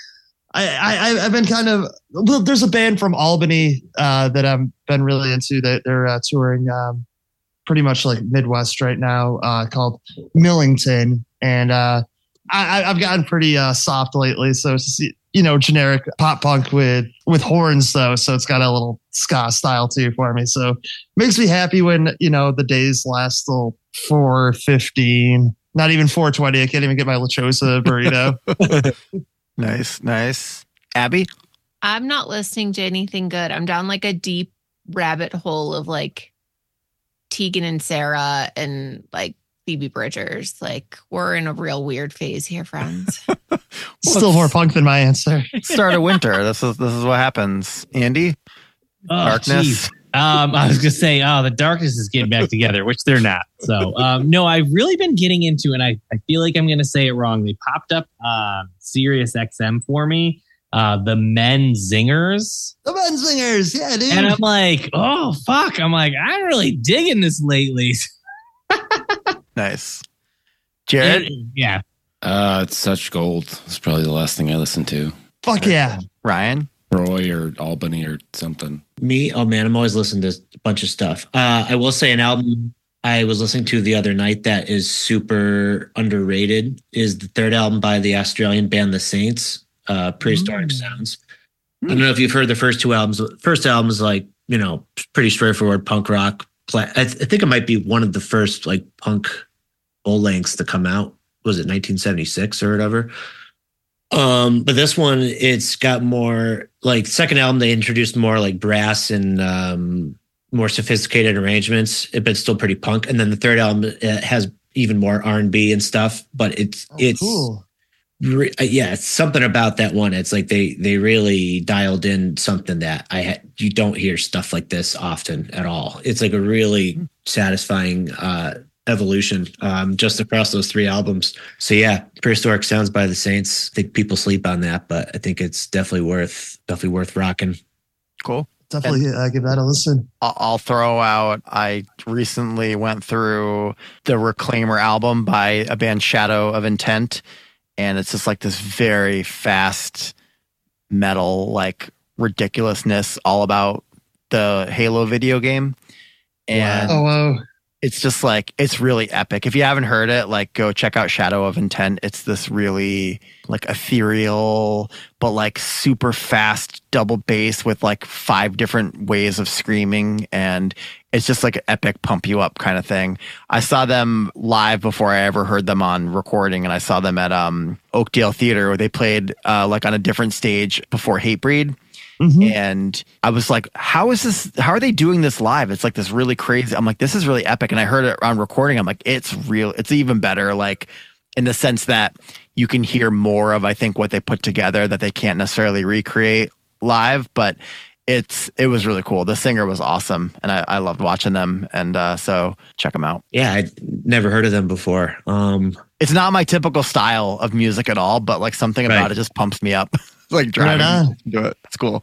I, I I've been kind of well, there's a band from Albany uh, that I've been really into. That they're uh, touring um, pretty much like Midwest right now, uh, called Millington, and uh, I, I've gotten pretty uh, soft lately. So it's you know generic pop punk with with horns though, so it's got a little ska style too for me. So makes me happy when you know the days last till four fifteen. Not even four twenty. I can't even get my lechosa burrito. Nice, nice. Abby? I'm not listening to anything good. I'm down like a deep rabbit hole of like Tegan and Sarah and like Phoebe Bridgers. Like we're in a real weird phase here, friends. Still more punk than my answer. Start of winter. This is this is what happens. Andy? Oh, Darkness. geez. Um, I was gonna say, oh, the Darkness is getting back together, which they're not. So, um, no, I've really been getting into, and I, I feel like I'm gonna say it wrong. They popped up uh, Sirius X M for me, uh, the Men Zingers, The Men Singers, yeah, dude. and I'm like, oh fuck, I'm like, I'm really digging this lately. Nice. Jared? And- yeah, Uh, it's such gold. It's probably the last thing I listened to. Fuck yeah. Ryan? Troy or Albany or something. Me, oh man, I'm always listening to a bunch of stuff. Uh, I will say an album I was listening to the other night that is super underrated is the third album by the Australian band The Saints, uh, Prehistoric Mm. Sounds. I don't know if you've heard the first two albums. First album is like, you know, pretty straightforward punk rock. Pla- I, th- I think it might be one of the first like punk full lengths to come out. Was it nineteen seventy-six or whatever? Um, but this one, it's got more like second album. They introduced more like brass and um, more sophisticated arrangements, but it's still pretty punk. And then the third album uh, has even more R and B and stuff. But it's Oh, it's cool. re- uh, yeah, it's something about that one. It's like they they really dialed in something that I ha- you don't hear stuff like this often at all. It's like a really satisfying uh, evolution um, just across those three albums. So yeah, Prehistoric Sounds by the Saints. I think people sleep on that, but I think it's definitely worth definitely worth rocking. Cool. Definitely uh, give that a listen. I'll I'll throw out, I recently went through the Reclaimer album by a band Shadow of Intent, and it's just like this very fast metal, like ridiculousness, all about the Halo video game. And Oh, wow. it's just like, it's really epic. If you haven't heard it, like go check out Shadow of Intent. It's this really like ethereal, but like super fast double bass with like five different ways of screaming. And it's just like an epic pump you up kind of thing. I saw them live before I ever heard them on recording. And I saw them at um, Oakdale Theater where they played uh, like on a different stage before Hatebreed. Mhm. And I was like, how is this? How are they doing this live? It's like this really crazy. I'm like, this is really epic. And I heard it on recording. I'm like, it's real. It's even better. Like in the sense that you can hear more of, I think, what they put together that they can't necessarily recreate live. But it's it was really cool. The singer was awesome. And I, I loved watching them. And uh, so check them out. Yeah, I'd never heard of them before. Um, It's not my typical style of music at all, but like something about Right. it just pumps me up. Like driving Right on. do it. It's cool.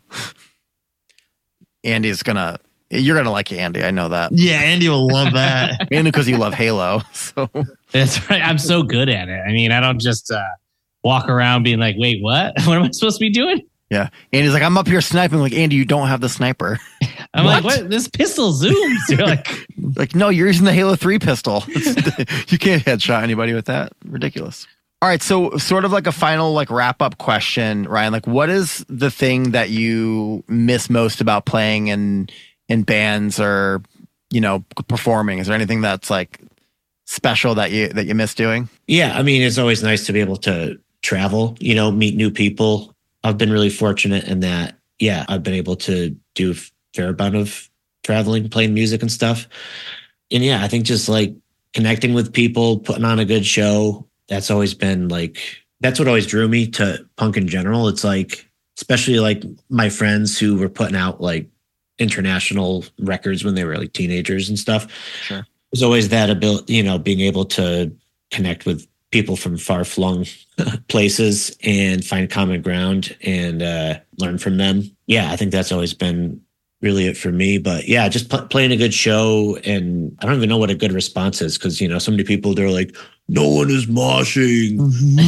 Andy's gonna you're gonna like Andy. I know that. Yeah, Andy will love that. Mainly because you love Halo. So that's right. I'm so good at it. I mean, I don't just uh, walk around being like, wait, what? What am I supposed to be doing? yeah. Andy's like, I'm up here sniping. Like, Andy, you don't have the sniper. I'm What? like, what? This pistol zooms. You're like, Like, no, you're using the Halo three pistol. It's- you can't headshot anybody with that. Ridiculous. All right, so sort of like a final like wrap up question, Ryan. Like, what is the thing that you miss most about playing in in bands or you know performing? Is there anything that's like special that you that you miss doing? Yeah, I mean, it's always nice to be able to travel, you know, meet new people. I've been really fortunate in that, yeah, I've been able to do a fair amount of traveling, playing music and stuff. And yeah, I think just like connecting with people, putting on a good show, that's always been like, that's what always drew me to punk in general. It's like, especially like my friends who were putting out like international records when they were like teenagers and stuff. Sure. There's always that ability, you know, being able to connect with people from far flung places and find common ground and uh, learn from them. Yeah, I think that's always been really it for me. But yeah, just pl- playing a good show. And I don't even know what a good response is because, you know, so many people, they're like, no one is moshing.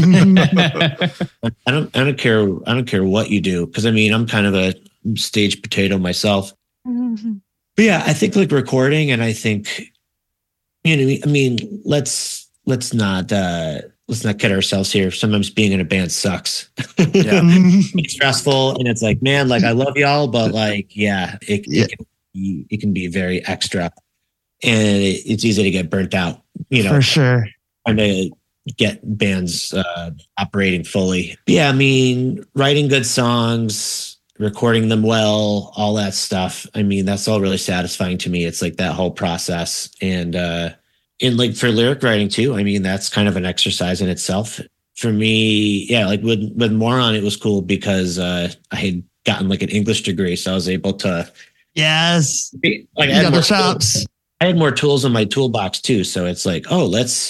I don't, I don't care. I don't care what you do. Cause I mean, I'm kind of a stage potato myself. But yeah, I think like recording and I think, you know, I mean, let's, let's not, uh, let's not kid ourselves here. Sometimes being in a band sucks. Yeah. It's stressful and it's like, man, like I love y'all, but like, yeah, it, Yeah. it, can, be, it can be very extra and it, it's easy to get burnt out, you know, For sure. trying to get bands uh, operating fully. But yeah, I mean, writing good songs, recording them well, all that stuff. I mean, that's all really satisfying to me. It's like that whole process. And, uh, and like for lyric writing too, I mean, that's kind of an exercise in itself. For me, yeah, like with, with Moron, it was cool because uh, I had gotten like an English degree. So I was able to Yes. Like You I had, got the more chops. tools, I had more tools in my toolbox too. So it's like, oh, let's.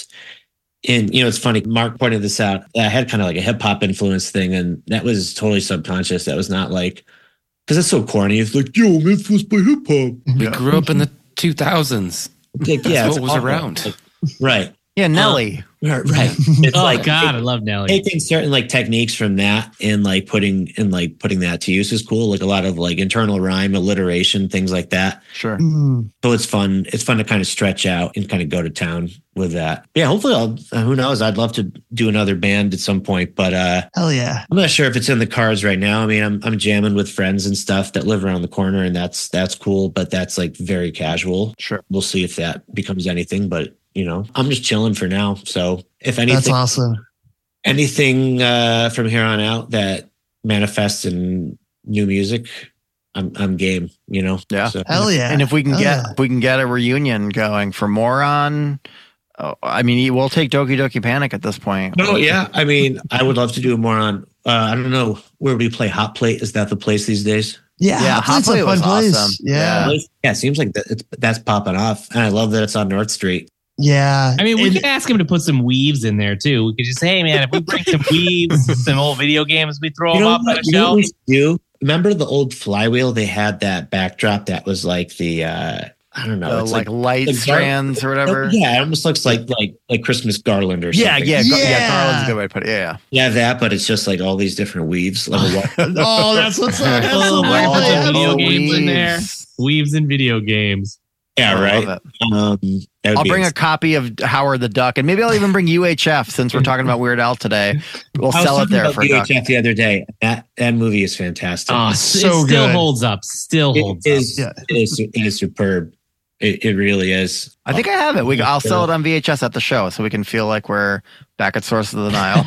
And you know, it's funny. Mark pointed this out. I had kind of like a hip hop influence thing, and that was totally subconscious. That was not like because it's so corny. It's like, yo, I'm influenced by hip hop. We grew up in the two thousands. Like, That's yeah, what it's was awful. around. Like, right. Yeah, Nelly. Right. Right. It's Oh like God, I love Nelly. taking certain like techniques from that and like putting and like putting that to use is cool. Like a lot of like internal rhyme, alliteration, things like that. Sure. Mm. So it's fun. It's fun to kind of stretch out and kind of go to town with that. Yeah, hopefully I'll. Uh, who knows? I'd love to do another band at some point, but uh, Hell yeah. I'm not sure if it's in the cards right now. I mean, I'm I'm jamming with friends and stuff that live around the corner, and that's that's cool. But that's like very casual. Sure. We'll see if that becomes anything. But you know, I'm just chilling for now. So if That's anything, awesome. anything uh, from here on out that manifests in new music, I'm I'm game. You know. Yeah. So, Hell yeah. And if we can Hell get yeah. if we can get a reunion going for Moron, oh, I mean, we'll take Doki Doki Panic at this point. No, yeah. I mean, I would love to do more on. Uh, I don't know where we play Hot Plate. Is that the place these days? Yeah, Yeah, Hot Hot Plate's a Plate fun was place. awesome. Yeah. Yeah. Yeah, it seems like that it's, that's popping off, and I love that it's on North Street. Yeah. I mean, we And- could ask him to put some weaves in there too. We could just say, hey man, if we bring some weaves, some old video games, we throw You them know, up on what, a you know what shelf. we should do? Remember the old Flywheel? They had that backdrop that was like the uh, I don't know, The, it's like, like, light the gar- strands or whatever. yeah, it almost looks like like like Christmas garland or Yeah, something. yeah, yeah. Yeah. yeah Garland's a good way to put it. Yeah, yeah. yeah, that, but it's just like all these different weaves. Like a wa- Oh, that's what's up. That's Oh, so we're gonna put some weird. video Oh, games in there. weaves. Weaves in video games. yeah, I right. love it. Um, that would I'll be bring a ins- copy of Howard the Duck, and maybe I'll even bring U H F since we're talking about Weird Al today. We'll I was sell it talking there about for a U duck. H F the other day. That that movie is fantastic. Oh, so it still good. holds up. Still holds It up. is, Yeah. it is it is superb. It, it really is. I think I have it. We, I'll sell it on V H S at the show, so we can feel like we're back at Source of the Nile.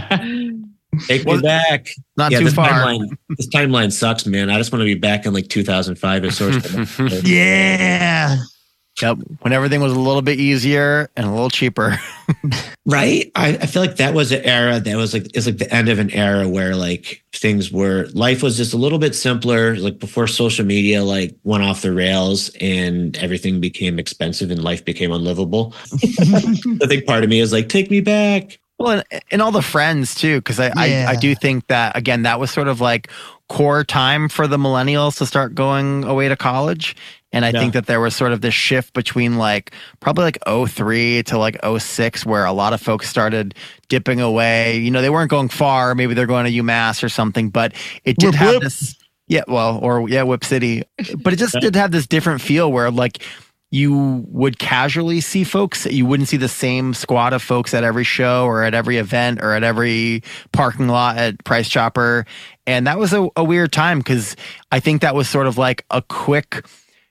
Take Well, me back. Not yeah, too this far. timeline, this timeline sucks, man. I just want to be back in like two thousand five at Source. Yeah. Yep. When everything was a little bit easier and a little cheaper. Right? I, I feel like that was an era that was like it's like the end of an era where like things were life was just a little bit simpler, like before social media like went off the rails and everything became expensive and life became unlivable. I think part of me is like, take me back. Well, and, and all the friends too, because I, Yeah. I I do think that again that was sort of like core time for the millennials to start going away to college, and I Yeah. think that there was sort of this shift between like probably like oh three to like oh six, where a lot of folks started dipping away. You know, they weren't going far. Maybe they're going to UMass or something, but it did Whip, have whip. this. Yeah, well, or yeah, Whip City, but it just did have this different feel where like. You would casually see folks. You wouldn't see the same squad of folks at every show or at every event or at every parking lot at Price Chopper. And that was a, a weird time because I think that was sort of like a quick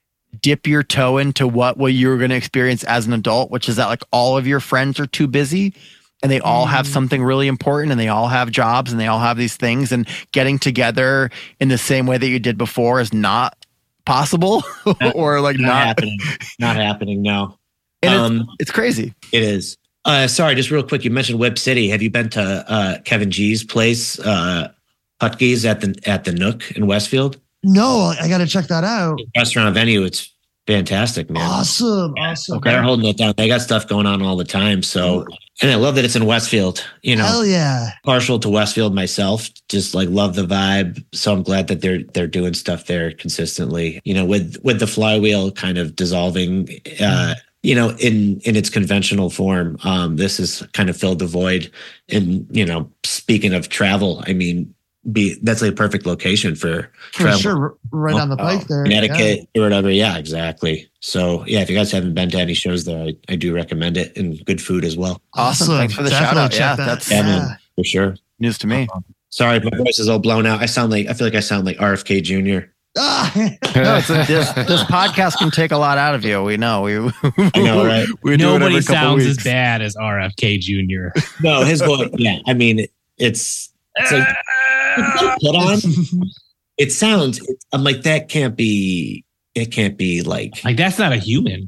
dip your toe into what, what you were going to experience as an adult, which is that like all of your friends are too busy and they all have something really important and they all have jobs and they all have these things, and getting together in the same way that you did before is not possible or like Not, not, happening. Not happening. No. and Um, it's, it's crazy. It is. Uh, sorry, just real quick. You mentioned Whip City. Have you been to uh, Kevin G's place, uh, Hutke's at the at the Nook in Westfield? No, I got to check that out. Restaurant venue. It's fantastic, man. Awesome. Awesome. They're holding it down. They got stuff going on all the time. So, and I love that it's in Westfield. You know, Hell yeah. partial to Westfield myself. Just like love the vibe. So I'm glad that they're they're doing stuff there consistently. You know, with with the Flywheel kind of dissolving. Uh, you know, in in its conventional form, um, this has kind of filled the void. And you know, speaking of travel, I mean, be that's like a perfect location for For travel. sure. Right on the pike there. Connecticut or whatever. Yeah, exactly. So yeah, if you guys haven't been to any shows there, I, I do recommend it, and good food as well. Awesome. Thanks for the Definitely shout out. check Yeah, that. that's Yeah, Yeah. man, for sure. news to me. Sorry, my voice is all blown out. I sound like I feel like I sound like R F K Junior Ah. No, it's a, this, this podcast can take a lot out of you. We know. We, I know, right? we do it Nobody every couple sounds as weeks. bad as R F K Junior No, his voice. Yeah, I mean, it, it's it's like it's like put on. It sounds. It, I'm like that can't be. It can't be like. Like that's not a human.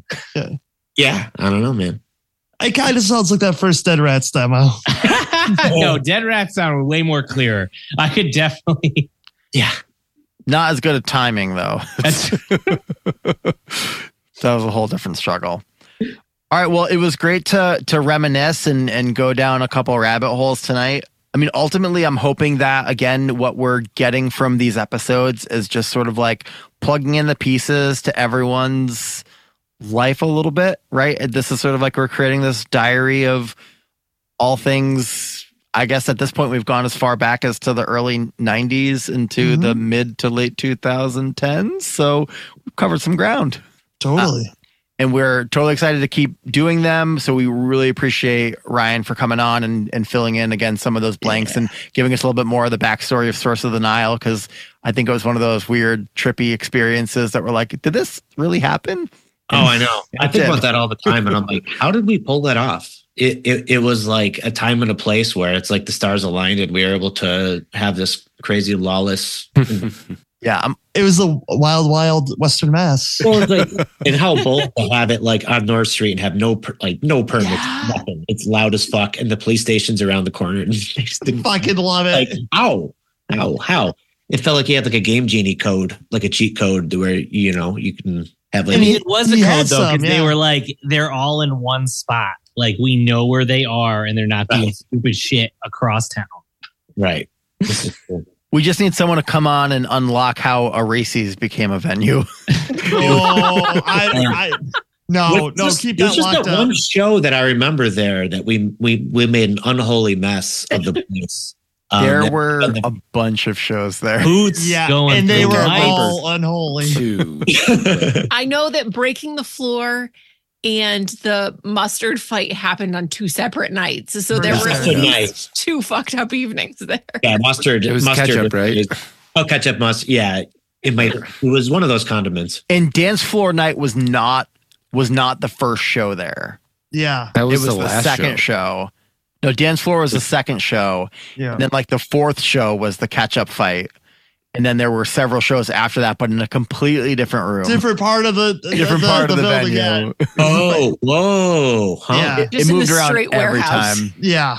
Yeah, I don't know, man. It kind of sounds like that first Dead Rats demo. No, Dead Rats sound way more clear. I could definitely. Yeah, Not as good at timing, though. That's That was a whole different struggle. All right. Well, it was great to to reminisce and, and go down a couple rabbit holes tonight. I mean, ultimately, I'm hoping that, again, what we're getting from these episodes is just sort of like plugging in the pieces to everyone's life a little bit, right? This is sort of like we're creating this diary of all things. I guess at this point, we've gone as far back as to the early nineties into Mhm. the mid to late twenty tens. So we've covered some ground. Totally. And we're totally excited to keep doing them. So we really appreciate Ryan for coming on and, and filling in again some of those blanks Yeah. and giving us a little bit more of the backstory of Source of the Nile, because I think it was one of those weird, trippy experiences that were like, did this really happen? Oh, I know. I It think did. about that all the time, and I'm like, how did we pull that off? It, it it was like a time and a place where it's like the stars aligned, and we were able to have this crazy, lawless. Yeah, I'm, It was the wild, wild Western Mass. Well, it's like, and how bold to have it like on North Street and have no per, like no permits, Yeah. nothing. It's loud as fuck, and the police station's around the corner. And Fucking love it. like how, how, how? It felt like you had like a Game Genie code, like a cheat code, where you know you can have like. I mean, it was a He code had though, some, because they yeah. were like, they're all in one spot. Like we know where they are, and they're not doing Right. stupid shit across town. right. This is cool. we just need someone to come on and unlock how Araces became a venue. Oh, I, I, no, What- no, just- keep there's that just locked that up. one show that I remember there that we we we made an unholy mess of the place. Um, There that- were and a bunch of shows there. Boots Yeah, going and they through were lights. all unholy. Two. the- I know that breaking the floor and the mustard fight happened on two separate nights. So there were Mustard at least night. two fucked up evenings there. yeah, mustard. It was mustard ketchup, right? is- oh, ketchup must. Yeah, it might. It was one of those condiments. And Dance Floor Night was not was not the first show there. Yeah, That was, it was the, the, last second show. show. No, Dance Floor was the second show. yeah. And then like the fourth show was the catch up fight. And then there were several shows after that, but in a completely different room. Different part of the Different the, part the of the building. venue. Oh, whoa, huh? Yeah. It, Just it in moved the around straight every warehouse. time. Yeah,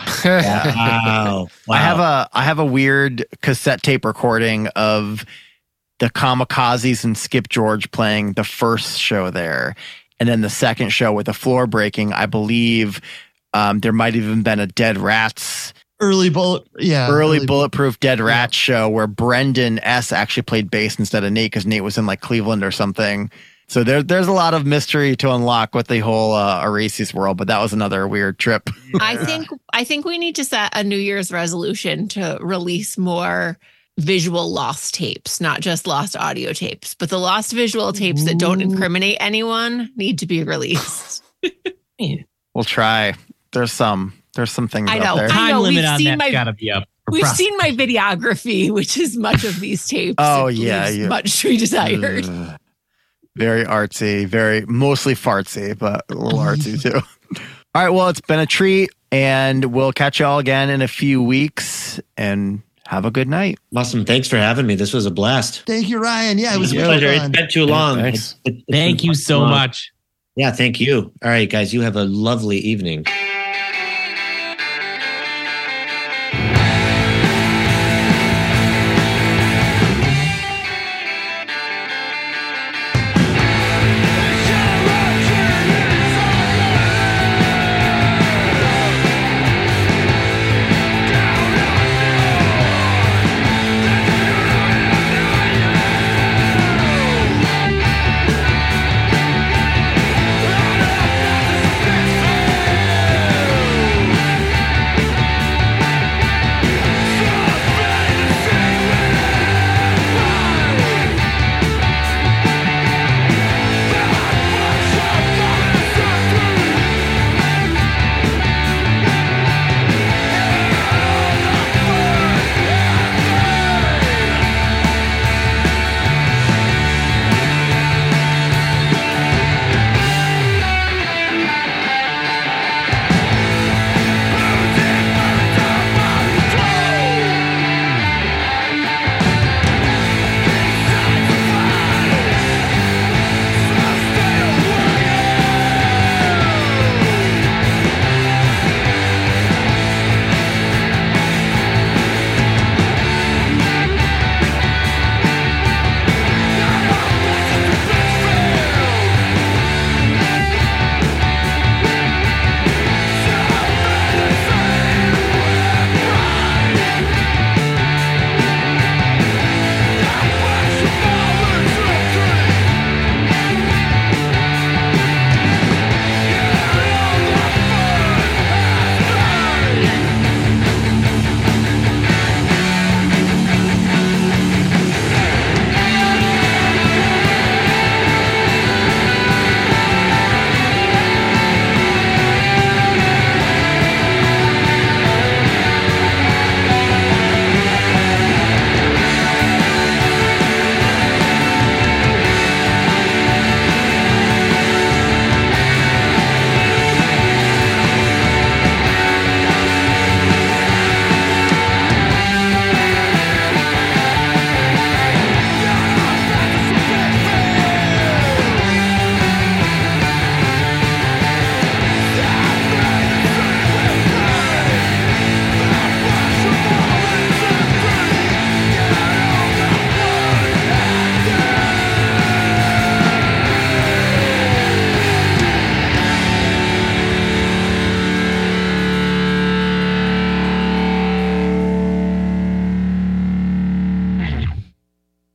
Wow. wow. I have a I have a weird cassette tape recording of the Kamikazes and Skip George playing the first show there, and then the second show with the floor breaking. I believe um, there might have even been a Dead Rats early bullet. Yeah, early Bulletproof Dead Rats show where Brendan S actually played bass instead of Nate because Nate was in like Cleveland or something. So there, there's a lot of mystery to unlock with the whole uh, Araces world, but that was another weird trip. I think I think we need to set a New Year's resolution to release more visual lost tapes, not just lost audio tapes, but the lost visual tapes that don't Ooh. incriminate anyone need to be released. We'll try. There's some. There's some things I out know. there. I Time know, limit we've on seen that's my- got to be up. for We've process. seen my videography, which is much of these tapes. Oh, It yeah, leaves you- much to be desired. Ugh. Very artsy, very mostly fartsy, but a little artsy too. All right, well, it's been a treat, and we'll catch y'all again in a few weeks. And have a good night. Awesome. Thanks for having me. This was a blast. Thank you, Ryan. Yeah, it was It was a well pleasure. It's done. been too long. thanks. It- it- it's Thank been you so long. much. Yeah, thank you. All right, guys, you have a lovely evening.